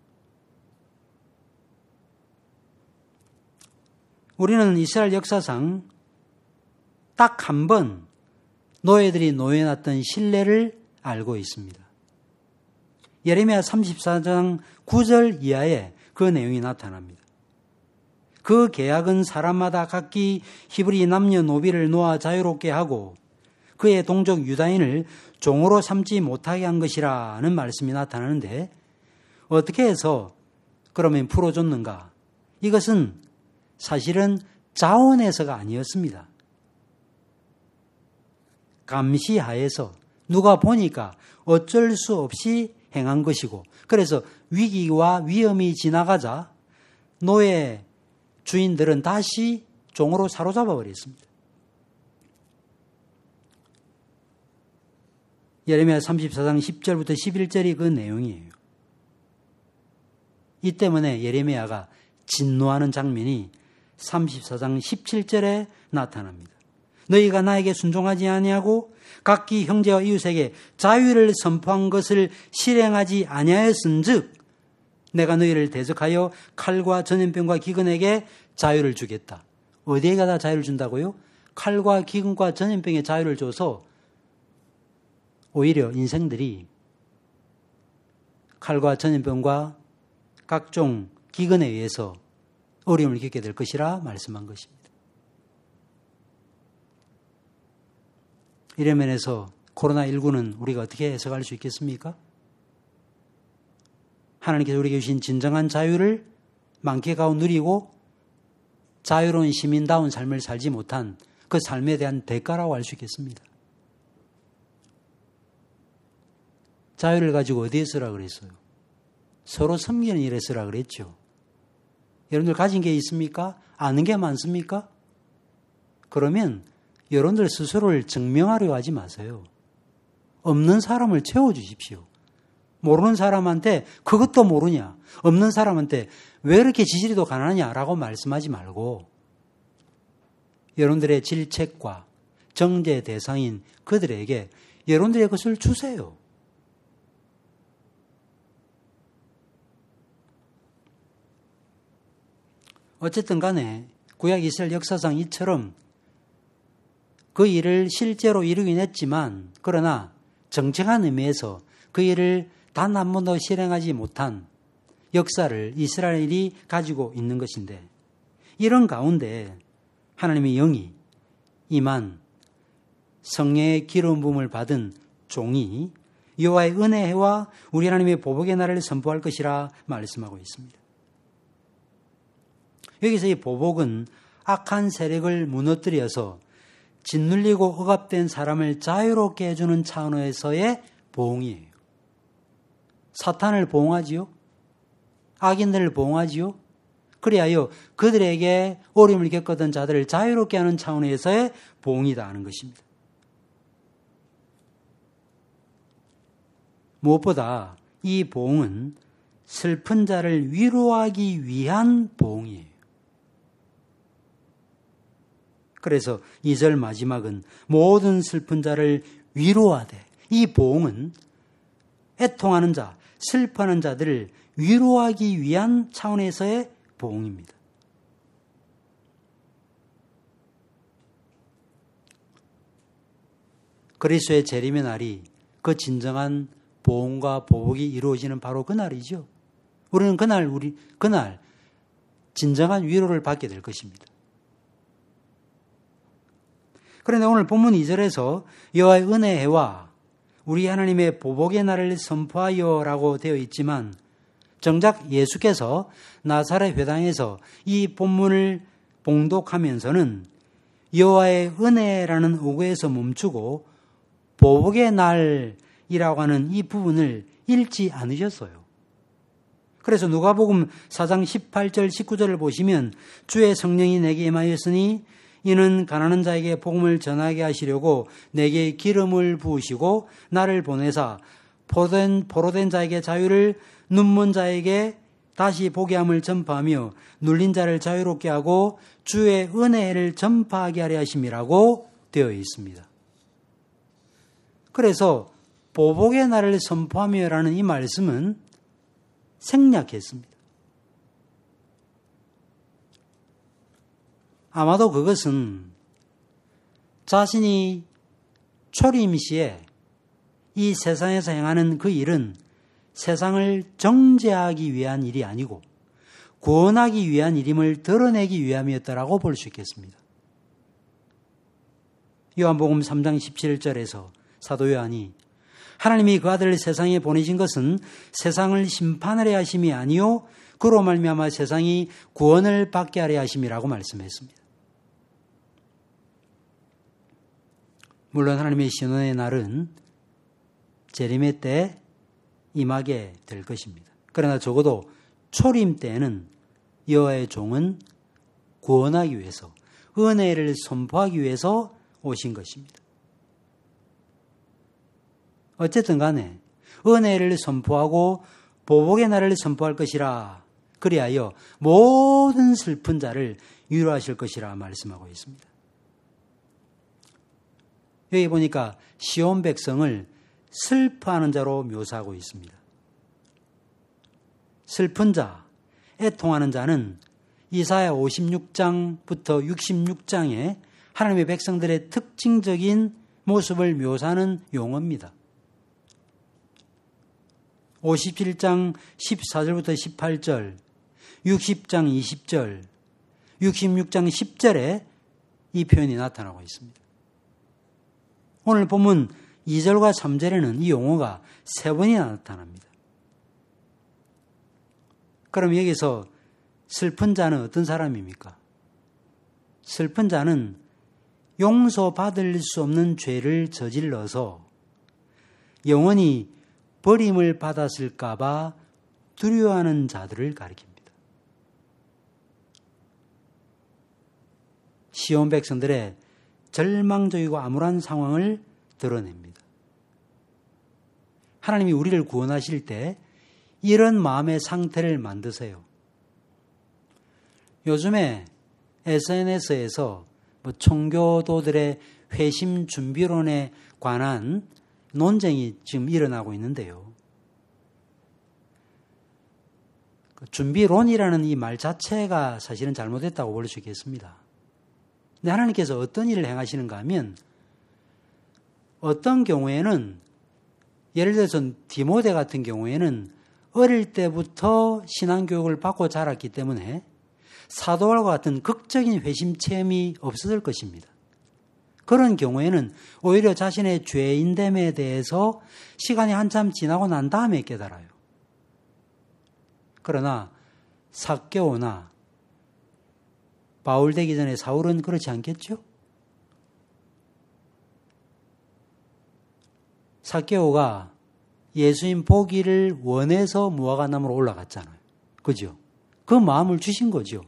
우리는 이스라엘 역사상 딱 한 번 노예들이 노예났던 신뢰를 알고 있습니다. 예레미야 삼십사 장 구 절 이하에 그 내용이 나타납니다. 그 계약은 사람마다 각기 히브리 남녀노비를 놓아 자유롭게 하고 그의 동족 유다인을 종으로 삼지 못하게 한 것이라는 말씀이 나타나는데 어떻게 해서 그러면 풀어줬는가? 이것은 사실은 자원에서가 아니었습니다. 감시하에서 누가 보니까 어쩔 수 없이 행한 것이고 그래서 위기와 위험이 지나가자 노예 주인들은 다시 종으로 사로잡아 버렸습니다. 예레미야 삼십사 장 십 절부터 십일 절이 그 내용이에요. 이 때문에 예레미야가 진노하는 장면이 삼십사 장 십칠 절에 나타납니다. 너희가 나에게 순종하지 아니하고 각기 형제와 이웃에게 자유를 선포한 것을 실행하지 아니하였은즉 내가 너희를 대적하여 칼과 전염병과 기근에게 자유를 주겠다. 어디에 가다 자유를 준다고요? 칼과 기근과 전염병에 자유를 줘서 오히려 인생들이 칼과 전염병과 각종 기근에 의해서 어려움을 겪게 될 것이라 말씀한 것입니다. 이런 면에서 코로나십구는 우리가 어떻게 해석할 수 있겠습니까? 하나님께서 우리에게 주신 진정한 자유를 만끽하고 누리고 자유로운 시민다운 삶을 살지 못한 그 삶에 대한 대가라고 할 수 있겠습니다. 자유를 가지고 어디에 쓰라 그랬어요? 서로 섬기는 일에 쓰라 그랬죠. 여러분들 가진 게 있습니까? 아는 게 많습니까? 그러면 여러분들 스스로를 증명하려 하지 마세요. 없는 사람을 채워주십시오. 모르는 사람한테 그것도 모르냐, 없는 사람한테 왜 이렇게 지지리도 가난하냐라고 말씀하지 말고 여러분들의 질책과 정죄 대상인 그들에게 여러분들의 것을 주세요. 어쨌든 간에 구약 이스라엘 역사상 이처럼 그 일을 실제로 이루긴 했지만 그러나 정책한 의미에서 그 일을 단 한 번도 실행하지 못한 역사를 이스라엘이 가지고 있는 것인데 이런 가운데 하나님의 영이 임한 성령의 기름 부음을 받은 종이 여호와의 은혜와 우리 하나님의 보복의 날을 선포할 것이라 말씀하고 있습니다. 여기서 이 보복은 악한 세력을 무너뜨려서 짓눌리고 억압된 사람을 자유롭게 해주는 차원에서의 보응이에요. 사탄을 보응하지요. 악인들을 보응하지요. 그리하여 그들에게 어려움을 겪었던 자들을 자유롭게 하는 차원에서의 보응이다 하는 것입니다. 무엇보다 이 보응은 슬픈 자를 위로하기 위한 보응이에요. 그래서 이 절 마지막은 모든 슬픈 자를 위로하되, 이 보응은 애통하는 자, 슬퍼하는 자들을 위로하기 위한 차원에서의 보응입니다. 그리스도의 재림의 날이 그 진정한 보응과 보복이 이루어지는 바로 그 날이죠. 우리는 그날 우리 그날 진정한 위로를 받게 될 것입니다. 그런데 오늘 본문 이 절에서 여호와의 은혜와 우리 하나님의 보복의 날을 선포하여라고 되어 있지만 정작 예수께서 나사렛 회당에서 이 본문을 봉독하면서는 여호와의 은혜라는 어구에서 멈추고 보복의 날이라고 하는 이 부분을 읽지 않으셨어요. 그래서 누가복음 사 장 십팔 절 십구 절을 보시면 주의 성령이 내게 임하였으니 이는 가난한 자에게 복음을 전하게 하시려고 내게 기름을 부으시고 나를 보내사 포로된, 포로된 자에게 자유를, 눈먼 자에게 다시 보게 함을 전파하며 눌린 자를 자유롭게 하고 주의 은혜를 전파하게 하려 하심이라고 되어 있습니다. 그래서 보복의 날을 선포하며라는 이 말씀은 생략했습니다. 아마도 그것은 자신이 초림 시에 이 세상에서 행하는 그 일은 세상을 정죄하기 위한 일이 아니고 구원하기 위한 일임을 드러내기 위함이었다라고 볼 수 있겠습니다. 요한복음 삼 장 십칠 절에서 사도 요한이 하나님이 그 아들을 세상에 보내신 것은 세상을 심판하려 하심이 아니요 그로 말미암아 세상이 구원을 받게 하려 하심이라고 말씀했습니다. 물론 하나님의 신원의 날은 재림의 때 임하게 될 것입니다. 그러나 적어도 초림 때에는 여호와의 종은 구원하기 위해서, 은혜를 선포하기 위해서 오신 것입니다. 어쨌든 간에 은혜를 선포하고 보복의 날을 선포할 것이라, 그리하여 모든 슬픈 자를 위로하실 것이라 말씀하고 있습니다. 여기 보니까 시온 백성을 슬퍼하는 자로 묘사하고 있습니다. 슬픈 자, 애통하는 자는 이사야 오십육 장부터 육십육 장에 하나님의 백성들의 특징적인 모습을 묘사하는 용어입니다. 오십칠 장 십사 절부터 십팔 절, 육십 장 이십 절, 육십육 장 십 절에 이 표현이 나타나고 있습니다. 오늘 본문 이 절과 삼 절에는 이 용어가 세 번이나 나타납니다. 그럼 여기서 슬픈 자는 어떤 사람입니까? 슬픈 자는 용서받을 수 없는 죄를 저질러서 영원히 버림을 받았을까 봐 두려워하는 자들을 가리킵니다. 시온 백성들의 절망적이고 암울한 상황을 드러냅니다. 하나님이 우리를 구원하실 때 이런 마음의 상태를 만드세요. 요즘에 에스엔에스에서 뭐 청교도들의 회심 준비론에 관한 논쟁이 지금 일어나고 있는데요. 준비론이라는 이 말 자체가 사실은 잘못됐다고 볼 수 있겠습니다. 근데 하나님께서 어떤 일을 행하시는가 하면 어떤 경우에는 예를 들어서 디모데 같은 경우에는 어릴 때부터 신앙교육을 받고 자랐기 때문에 사도와 같은 극적인 회심 체험이 없었을 것입니다. 그런 경우에는 오히려 자신의 죄인됨에 대해서 시간이 한참 지나고 난 다음에 깨달아요. 그러나 삭개오나 바울 되기 전에 사울은 그렇지 않겠죠? 삭개오가 예수님 보기를 원해서 무화과나무로 올라갔잖아요. 그죠? 그 마음을 주신 거죠.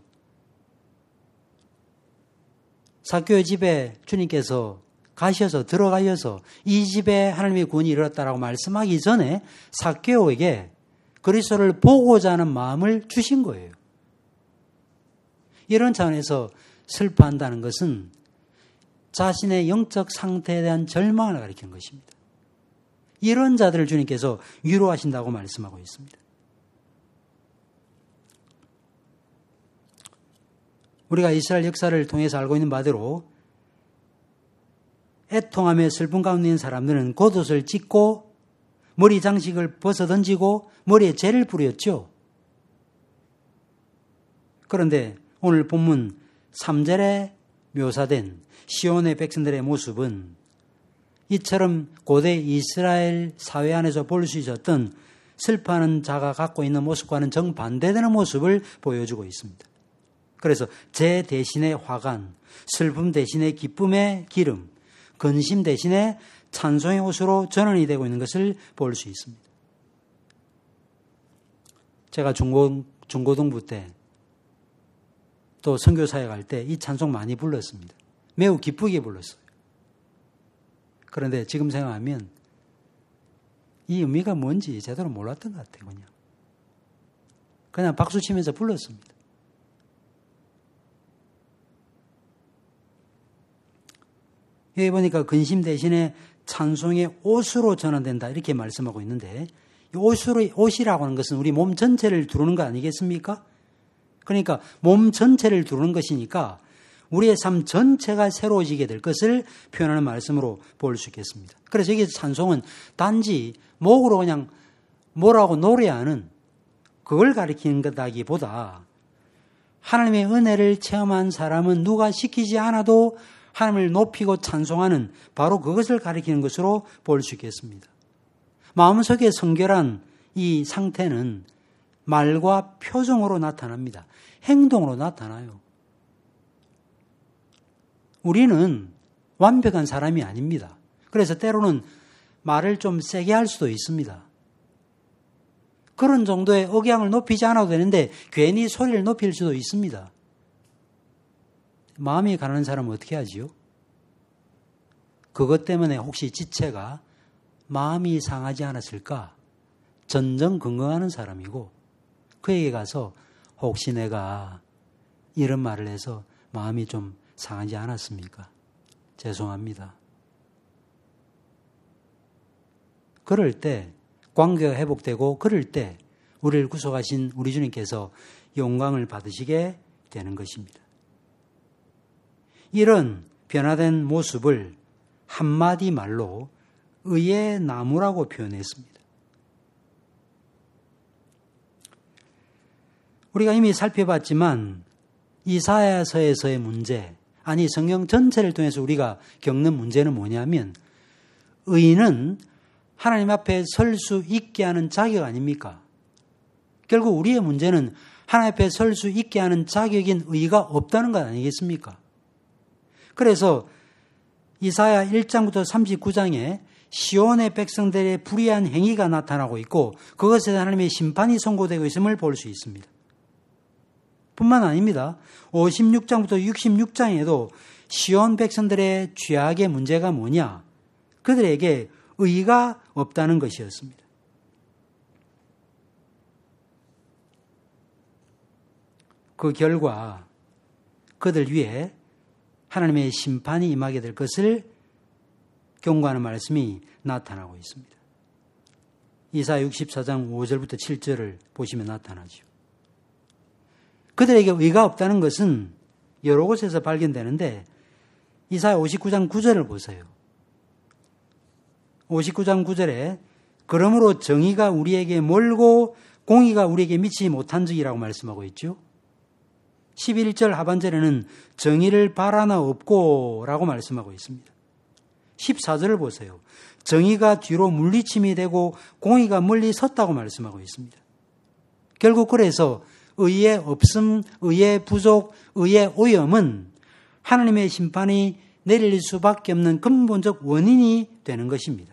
삭개오의 집에 주님께서 가셔서 들어가셔서 이 집에 하나님의 구원이 이르렀다라고 말씀하기 전에 삭개오에게 그리스도를 보고자 하는 마음을 주신 거예요. 이런 차원에서 슬퍼한다는 것은 자신의 영적 상태에 대한 절망을 가리키는 것입니다. 이런 자들을 주님께서 위로하신다고 말씀하고 있습니다. 우리가 이스라엘 역사를 통해서 알고 있는 바대로 애통하며 슬픔 가운데 있는 사람들은 겉옷을 찢고 머리 장식을 벗어던지고 머리에 재를 뿌렸죠. 그런데 오늘 본문 삼 절에 묘사된 시온의 백성들의 모습은 이처럼 고대 이스라엘 사회 안에서 볼 수 있었던 슬퍼하는 자가 갖고 있는 모습과는 정반대되는 모습을 보여주고 있습니다. 그래서 재 대신에 화관, 슬픔 대신에 기쁨의 기름, 근심 대신에 찬송의 옷으로 전환이 되고 있는 것을 볼 수 있습니다. 제가 중고, 중고등부 때 또 선교사에 갈 때 이 찬송 많이 불렀습니다. 매우 기쁘게 불렀어요. 그런데 지금 생각하면 이 의미가 뭔지 제대로 몰랐던 것 같아요. 그냥 그냥 박수치면서 불렀습니다. 여기 보니까 근심 대신에 찬송의 옷으로 전환된다 이렇게 말씀하고 있는데 이 옷으로, 옷이라고 하는 것은 우리 몸 전체를 두르는 거 아니겠습니까? 그러니까 몸 전체를 두르는 것이니까 우리의 삶 전체가 새로워지게 될 것을 표현하는 말씀으로 볼 수 있겠습니다. 그래서 여기서 찬송은 단지 목으로 그냥 뭐라고 노래하는 그걸 가리키는 것이기보다 하나님의 은혜를 체험한 사람은 누가 시키지 않아도 하나님을 높이고 찬송하는 바로 그것을 가리키는 것으로 볼 수 있겠습니다. 마음속에 성결한 이 상태는 말과 표정으로 나타납니다. 행동으로 나타나요. 우리는 완벽한 사람이 아닙니다. 그래서 때로는 말을 좀 세게 할 수도 있습니다. 그런 정도의 억양을 높이지 않아도 되는데 괜히 소리를 높일 수도 있습니다. 마음이 가난한 사람은 어떻게 하지요? 그것 때문에 혹시 지체가 마음이 상하지 않았을까? 전전긍긍하는 사람이고 그에게 가서 혹시 내가 이런 말을 해서 마음이 좀 상하지 않았습니까? 죄송합니다. 그럴 때 관계가 회복되고 그럴 때 우리를 구속하신 우리 주님께서 영광을 받으시게 되는 것입니다. 이런 변화된 모습을 한마디 말로 의의 나무라고 표현했습니다. 우리가 이미 살펴봤지만 이사야서에서의 문제, 아니 성경 전체를 통해서 우리가 겪는 문제는 뭐냐면 의인은 하나님 앞에 설 수 있게 하는 자격 아닙니까? 결국 우리의 문제는 하나님 앞에 설 수 있게 하는 자격인 의가 없다는 것 아니겠습니까? 그래서 이사야 일 장부터 삼십구 장에 시온의 백성들의 불의한 행위가 나타나고 있고 그것에 하나님의 심판이 선고되고 있음을 볼 수 있습니다. 뿐만 아닙니다. 오십육 장부터 육십육 장에도 시온 백성들의 죄악의 문제가 뭐냐? 그들에게 의가 없다는 것이었습니다. 그 결과 그들 위에 하나님의 심판이 임하게 될 것을 경고하는 말씀이 나타나고 있습니다. 이사야 육십사 장 오 절부터 칠 절을 보시면 나타나죠. 그들에게 의가 없다는 것은 여러 곳에서 발견되는데 이사야 오십구 장 구 절을 보세요. 오십구 장 구 절에 그러므로 정의가 우리에게 멀고 공의가 우리에게 미치지 못한 적이라고 말씀하고 있죠. 십일 절 하반절에는 정의를 바라나 없고 라고 말씀하고 있습니다. 십사 절을 보세요. 정의가 뒤로 물리침이 되고 공의가 멀리 섰다고 말씀하고 있습니다. 결국 그래서 의의 없음, 의의 부족, 의의 오염은 하나님의 심판이 내릴 수밖에 없는 근본적 원인이 되는 것입니다.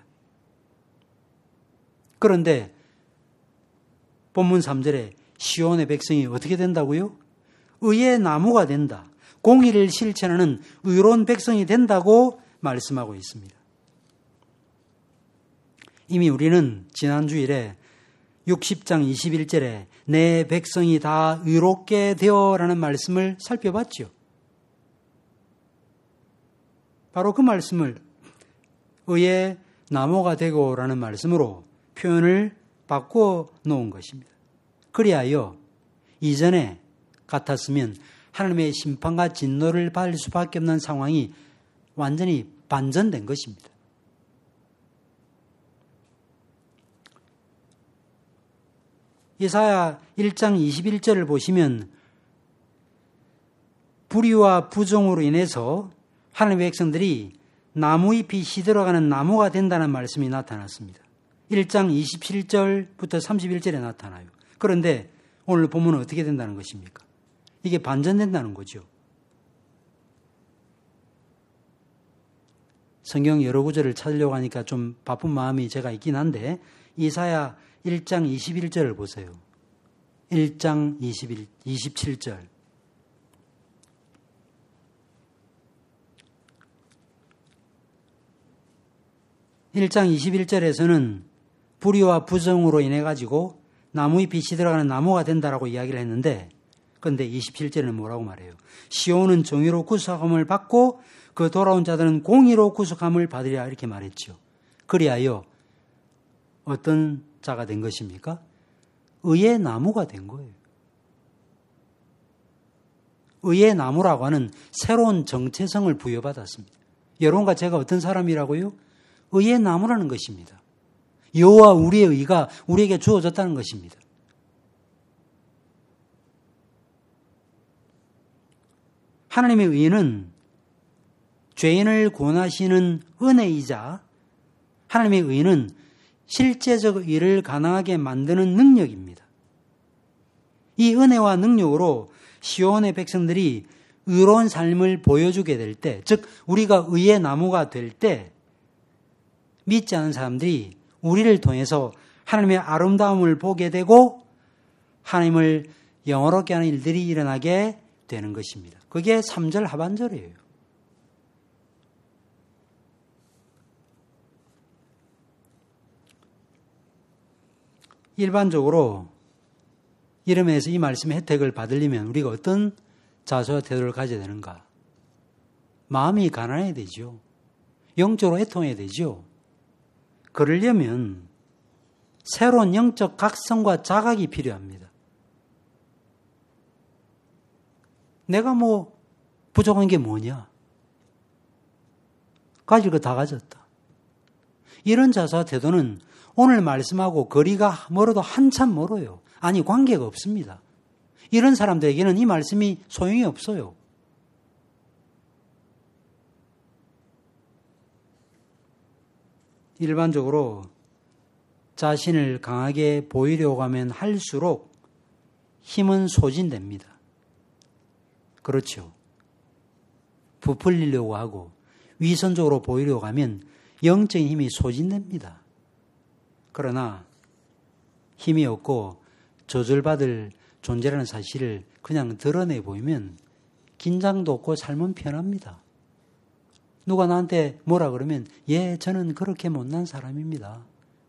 그런데 본문 삼 절에 시온의 백성이 어떻게 된다고요? 의의 나무가 된다. 공의를 실천하는 의로운 백성이 된다고 말씀하고 있습니다. 이미 우리는 지난 주일에 육십 장 이십일 절에 내 백성이 다 의롭게 되어라는 말씀을 살펴봤죠. 바로 그 말씀을 의의 나무가 되고라는 말씀으로 표현을 바꾸어 놓은 것입니다. 그리하여 이전에 같았으면 하나님의 심판과 진노를 받을 수밖에 없는 상황이 완전히 반전된 것입니다. 이사야 일 장 이십일 절을 보시면 불의와 부정으로 인해서 하나님의 백성들이 나무잎이 시들어가는 나무가 된다는 말씀이 나타났습니다. 일 장 이십칠 절부터 삼십일 절에 나타나요. 그런데 오늘 본문은 어떻게 된다는 것입니까? 이게 반전된다는 거죠. 성경 여러 구절을 찾으려고 하니까 좀 바쁜 마음이 제가 있긴 한데 이사야 일 장 이십일 절을 보세요. 일 장 이십일, 이십칠 절. 일 장 이십일 절에서는 불의와 부정으로 인해 가지고 나무잎이 시들어가는 나무가 된다라고 이야기를 했는데 그런데 이십칠 절에는 뭐라고 말해요? 시온은 정의로 구속함을 받고 그 돌아온 자들은 공의로 구속함을 받으리라 이렇게 말했죠. 그리하여 어떤 자가 된 것입니까? 의의 나무가 된 거예요. 의의 나무라고 하는 새로운 정체성을 부여받았습니다. 여러분과 제가 어떤 사람이라고요? 의의 나무라는 것입니다. 여호와 우리의 의가 우리에게 주어졌다는 것입니다. 하나님의 의는 죄인을 구원하시는 은혜이자 하나님의 의는 실제적 의를 가능하게 만드는 능력입니다. 이 은혜와 능력으로 시온의 백성들이 의로운 삶을 보여주게 될 때, 즉 우리가 의의 나무가 될 때 믿지 않은 사람들이 우리를 통해서 하나님의 아름다움을 보게 되고 하나님을 영화롭게 하는 일들이 일어나게 되는 것입니다. 그게 삼 절 하반절이에요. 일반적으로 이러면서 이 말씀의 혜택을 받으려면 우리가 어떤 자세와 태도를 가져야 되는가? 마음이 가난해야 되죠. 영적으로 애통해야 되죠. 그러려면 새로운 영적 각성과 자각이 필요합니다. 내가 뭐 부족한 게 뭐냐? 가질 거 다 가졌다. 이런 자세와 태도는 오늘 말씀하고 거리가 멀어도 한참 멀어요. 아니 관계가 없습니다. 이런 사람들에게는 이 말씀이 소용이 없어요. 일반적으로 자신을 강하게 보이려고 하면 할수록 힘은 소진됩니다. 그렇죠. 부풀리려고 하고 위선적으로 보이려고 하면 영적인 힘이 소진됩니다. 그러나 힘이 없고 저절받을 존재라는 사실을 그냥 드러내 보이면 긴장도 없고 삶은 편합니다. 누가 나한테 뭐라 그러면 예, 저는 그렇게 못난 사람입니다.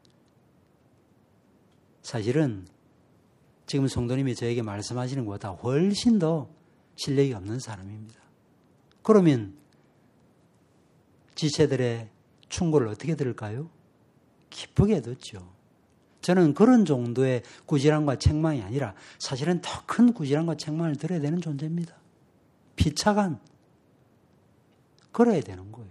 사실은 지금 성도님이 저에게 말씀하시는 것보다 훨씬 더 실력이 없는 사람입니다. 그러면 지체들의 충고를 어떻게 들을까요? 기쁘게 듣죠. 저는 그런 정도의 꾸지람과 책망이 아니라 사실은 더 큰 꾸지람과 책망을 들어야 되는 존재입니다. 피차간 걸어야 되는 거예요.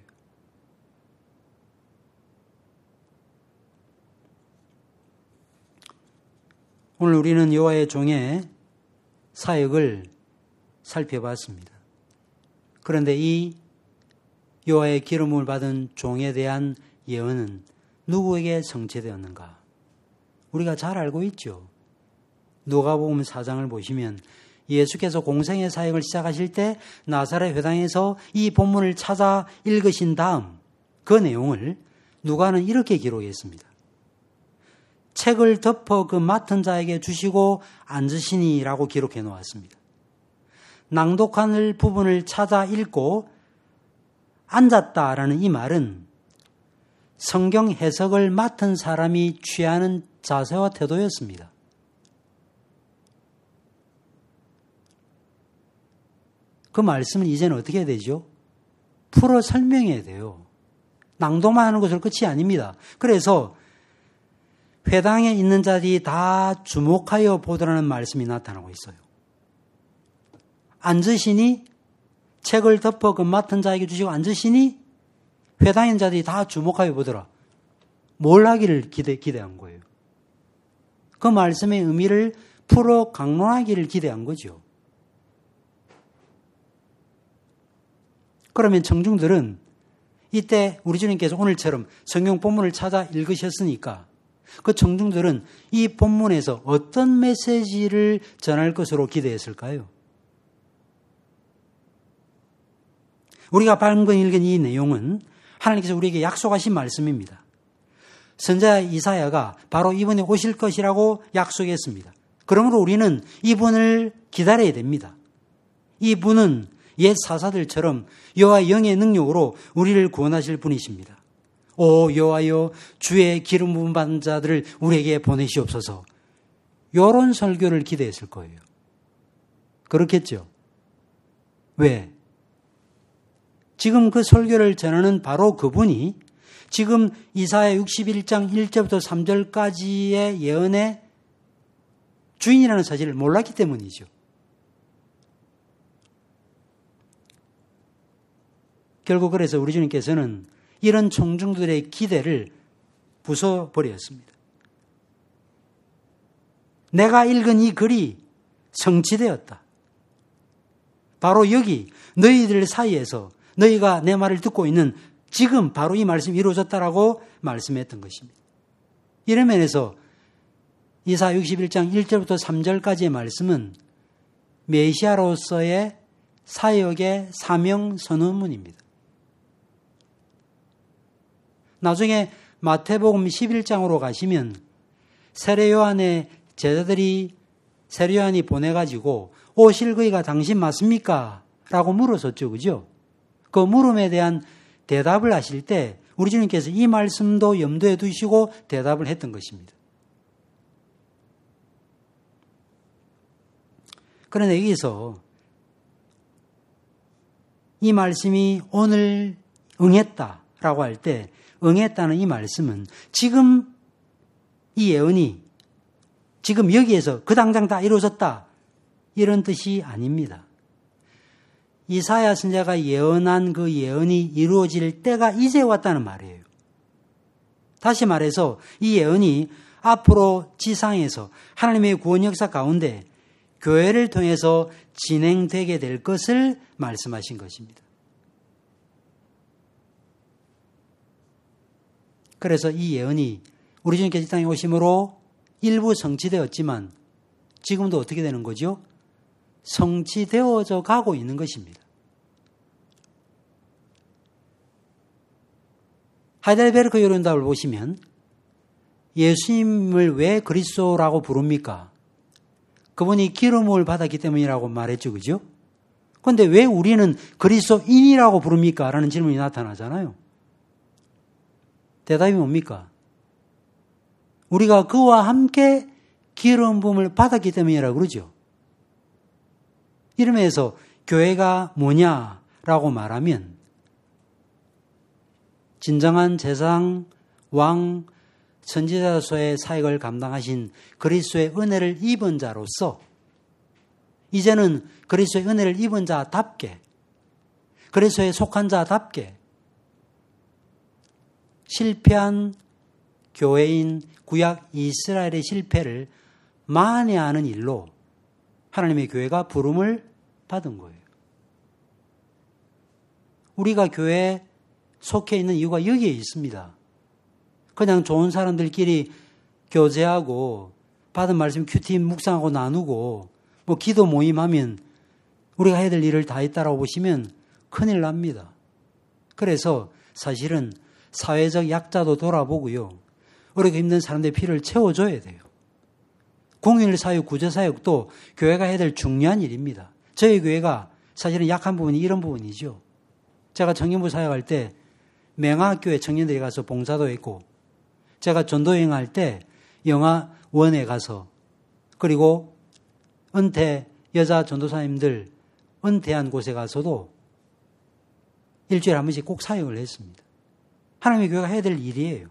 오늘 우리는 여호와의 종의 사역을 살펴봤습니다. 그런데 이 여호와의 기름을 받은 종에 대한 예언은 누구에게 성취되었는가? 우리가 잘 알고 있죠. 누가복음 사 장을 보시면 예수께서 공생의 사역을 시작하실 때 나사렛 회당에서 이 본문을 찾아 읽으신 다음 그 내용을 누가는 이렇게 기록했습니다. 책을 덮어 그 맡은 자에게 주시고 앉으시니 라고 기록해 놓았습니다. 낭독한 부분을 찾아 읽고 앉았다라는 이 말은 성경 해석을 맡은 사람이 취하는 자세와 태도였습니다. 그 말씀은 이제는 어떻게 해야 되죠? 풀어 설명해야 돼요. 낭독만 하는 것으로 끝이 아닙니다. 그래서 회당에 있는 자들이 다 주목하여 보더라는 말씀이 나타나고 있어요. 앉으시니 책을 덮어 그 맡은 자에게 주시고 앉으시니 회당에 있는 자들이 다 주목하여 보더라. 뭘 하기를 기대, 기대한 거예요. 그 말씀의 의미를 풀어 강론하기를 기대한 거죠. 그러면 청중들은 이때 우리 주님께서 오늘처럼 성경 본문을 찾아 읽으셨으니까 그 청중들은 이 본문에서 어떤 메시지를 전할 것으로 기대했을까요? 우리가 방금 읽은 이 내용은 하나님께서 우리에게 약속하신 말씀입니다. 선지자 이사야가 바로 이분이 오실 것이라고 약속했습니다. 그러므로 우리는 이분을 기다려야 됩니다. 이분은 옛 사사들처럼 여호와의 영의 능력으로 우리를 구원하실 분이십니다. 오 여호와여 주의 기름 부음 받은 자들을 우리에게 보내시옵소서. 이런 설교를 기대했을 거예요. 그렇겠죠? 왜? 지금 그 설교를 전하는 바로 그분이 지금 이사야 육십일 장 일 절부터 삼 절까지의 예언의 주인이라는 사실을 몰랐기 때문이죠. 결국 그래서 우리 주님께서는 이런 청중들의 기대를 부숴버렸습니다. 내가 읽은 이 글이 성취되었다. 바로 여기 너희들 사이에서 너희가 내 말을 듣고 있는 지금 바로 이 말씀이 이루어졌다라고 말씀했던 것입니다. 이런 면에서 이사야 육십일 장 일 절부터 삼 절까지의 말씀은 메시아로서의 사역의 사명 선언문입니다. 나중에 마태복음 십일 장으로 가시면 세례 요한의 제자들이 세례 요한이 보내가지고 오실 그이가 당신 맞습니까? 라고 물었었죠. 그죠? 그 물음에 대한 대답을 하실 때 우리 주님께서 이 말씀도 염두에 두시고 대답을 했던 것입니다. 그런데 여기서 이 말씀이 오늘 응했다라고 할 때 응했다는 이 말씀은 지금 이 예언이 지금 여기에서 그 당장 다 이루어졌다 이런 뜻이 아닙니다. 이사야 선지자가 예언한 그 예언이 이루어질 때가 이제 왔다는 말이에요. 다시 말해서 이 예언이 앞으로 지상에서 하나님의 구원 역사 가운데 교회를 통해서 진행되게 될 것을 말씀하신 것입니다. 그래서 이 예언이 우리 주님께서 이 땅에 오심으로 일부 성취되었지만 지금도 어떻게 되는 거죠? 성취되어져 가고 있는 것입니다. 하이델베르크 여론답을 보시면 예수님을 왜 그리스도라고 부릅니까? 그분이 기름을 받았기 때문이라고 말했죠. 그죠? 그런데 왜 우리는 그리스도인이라고 부릅니까? 라는 질문이 나타나잖아요. 대답이 뭡니까? 우리가 그와 함께 기름 부음을 받았기 때문이라고 그러죠. 이러면서 교회가 뭐냐라고 말하면 진정한 제사장, 왕, 선지자로서의 사역을 감당하신 그리스도의 은혜를 입은 자로서 이제는 그리스도의 은혜를 입은 자답게 그리스도에 속한 자답게 실패한 교회인 구약 이스라엘의 실패를 만회하는 일로 하나님의 교회가 부름을 받은 거예요. 우리가 교회에 속해 있는 이유가 여기에 있습니다. 그냥 좋은 사람들끼리 교제하고 받은 말씀 큐티 묵상하고 나누고 뭐 기도 모임하면 우리가 해야 될 일을 다 했다라고 보시면 큰일 납니다. 그래서 사실은 사회적 약자도 돌아보고요. 어렵게 힘든 사람들의 필요를 채워줘야 돼요. 공일사역, 구제사역도 교회가 해야 될 중요한 일입니다. 저희 교회가 사실은 약한 부분이 이런 부분이죠. 제가 청년부 사역할 때 맹학교에 청년들이 가서 봉사도 했고 제가 전도여행할 때 영화원에 가서 그리고 은퇴 여자 전도사님들 은퇴한 곳에 가서도 일주일에 한 번씩 꼭 사역을 했습니다. 하나님의 교회가 해야 될 일이에요.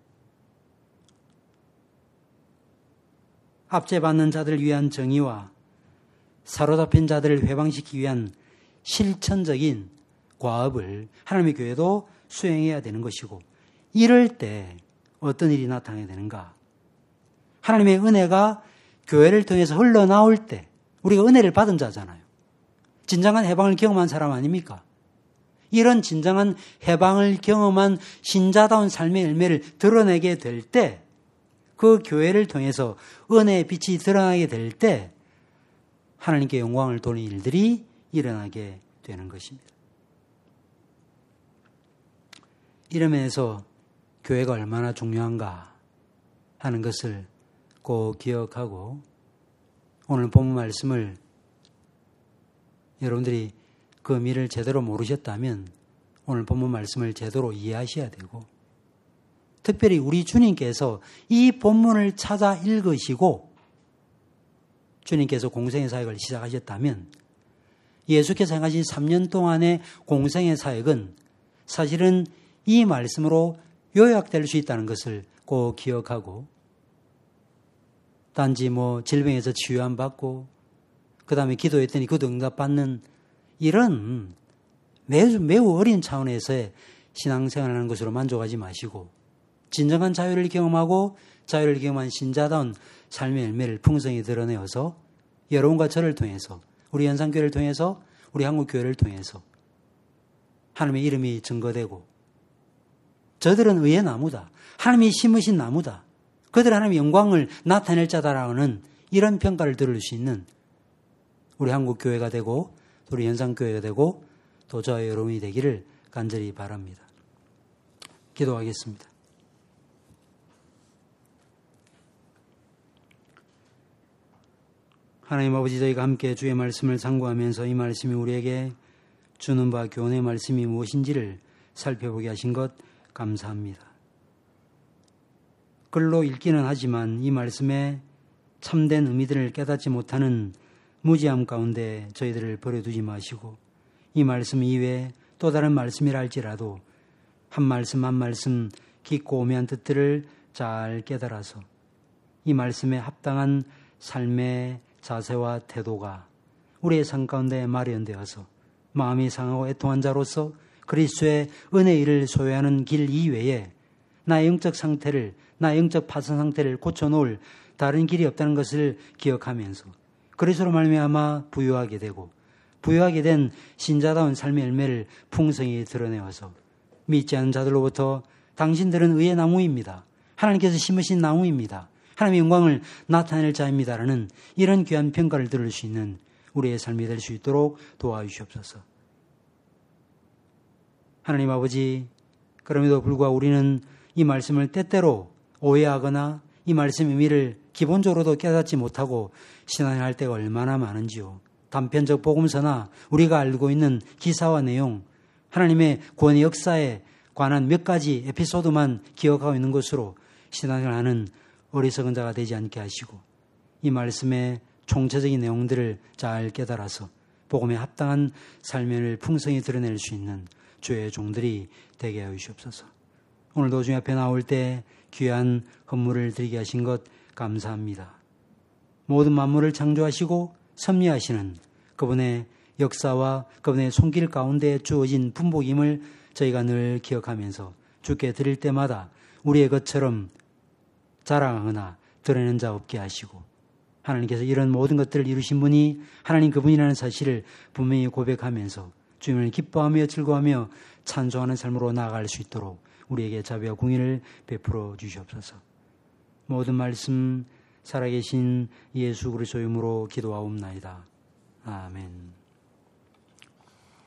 압제받는 자들을 위한 정의와 사로잡힌 자들을 회방시키기 위한 실천적인 과업을 하나님의 교회도 수행해야 되는 것이고 이럴 때 어떤 일이 나타나야 되는가? 하나님의 은혜가 교회를 통해서 흘러나올 때 우리가 은혜를 받은 자잖아요. 진정한 해방을 경험한 사람 아닙니까? 이런 진정한 해방을 경험한 신자다운 삶의 열매를 드러내게 될 때 그 교회를 통해서 은혜의 빛이 드러나게 될 때 하나님께 영광을 돌리는 일들이 일어나게 되는 것입니다. 이러면서 교회가 얼마나 중요한가 하는 것을 꼭 기억하고 오늘 본문 말씀을 여러분들이 그 의미를 제대로 모르셨다면 오늘 본문 말씀을 제대로 이해하셔야 되고 특별히 우리 주님께서 이 본문을 찾아 읽으시고 주님께서 공생의 사역을 시작하셨다면 예수께서 행하신 삼 년 동안의 공생의 사역은 사실은 이 말씀으로 요약될 수 있다는 것을 꼭 기억하고 단지 뭐 질병에서 치유함 받고 그 다음에 기도했더니 그도 응답받는 이런 매우, 매우 어린 차원에서의 신앙생활을 하는 것으로 만족하지 마시고 진정한 자유를 경험하고 자유를 경험한 신자다운 삶의 열매를 풍성히 드러내어서 여러분과 저를 통해서 우리 연산교회를 통해서 우리 한국교회를 통해서 하나님의 이름이 증거되고 저들은 의의 나무다. 하나님이 심으신 나무다. 그들은 하나님의 영광을 나타낼 자다라는 이런 평가를 들을 수 있는 우리 한국교회가 되고 우리 연산교회가 되고 또 저와 여러분이 되기를 간절히 바랍니다. 기도하겠습니다. 하나님 아버지 저희가 함께 주의 말씀을 상고하면서 이 말씀이 우리에게 주는 바 교훈의 말씀이 무엇인지를 살펴보게 하신 것 감사합니다. 글로 읽기는 하지만 이 말씀의 참된 의미들을 깨닫지 못하는 무지함 가운데 저희들을 버려두지 마시고 이 말씀 이외에 또 다른 말씀이라 할지라도 한 말씀 한 말씀 깊고 오묘한 뜻들을 잘 깨달아서 이 말씀에 합당한 삶의 자세와 태도가 우리의 삶 가운데 마련되어서 마음이 상하고 애통한 자로서 그리스도의 은혜의 일을 소유하는 길 이외에 나의 영적 상태를, 나의 영적 파선 상태를 고쳐놓을 다른 길이 없다는 것을 기억하면서 그리스도로 말미암아 부유하게 되고 부유하게 된 신자다운 삶의 열매를 풍성히 드러내어서 믿지 않는 자들로부터 당신들은 의의 나무입니다. 하나님께서 심으신 나무입니다. 하나님의 영광을 나타낼 자입니다라는 이런 귀한 평가를 들을 수 있는 우리의 삶이 될 수 있도록 도와주시옵소서. 하나님 아버지, 그럼에도 불구하고 우리는 이 말씀을 때때로 오해하거나 이 말씀의 의미를 기본적으로도 깨닫지 못하고 신앙을 할 때가 얼마나 많은지요. 단편적 복음서나 우리가 알고 있는 기사와 내용, 하나님의 구원의 역사에 관한 몇 가지 에피소드만 기억하고 있는 것으로 신앙생활하는 어리석은 자가 되지 않게 하시고 이 말씀의 총체적인 내용들을 잘 깨달아서 복음에 합당한 삶을 풍성히 드러낼 수 있는 주의 종들이 되게 하여 주시옵소서. 오늘도 주님 앞에 나올 때 귀한 헌물을 드리게 하신 것 감사합니다. 모든 만물을 창조하시고 섭리하시는 그분의 역사와 그분의 손길 가운데 주어진 분복임을 저희가 늘 기억하면서 주께 드릴 때마다 우리의 것처럼 자랑하거나 드러내는 자 없게 하시고 하나님께서 이런 모든 것들을 이루신 분이 하나님 그분이라는 사실을 분명히 고백하면서 주님을 기뻐하며 즐거워하며 찬송하는 삶으로 나아갈 수 있도록 우리에게 자비와 공의를 베풀어 주시옵소서. 모든 말씀 살아계신 예수 그리스도의 이름으로 기도하옵나이다. 아멘.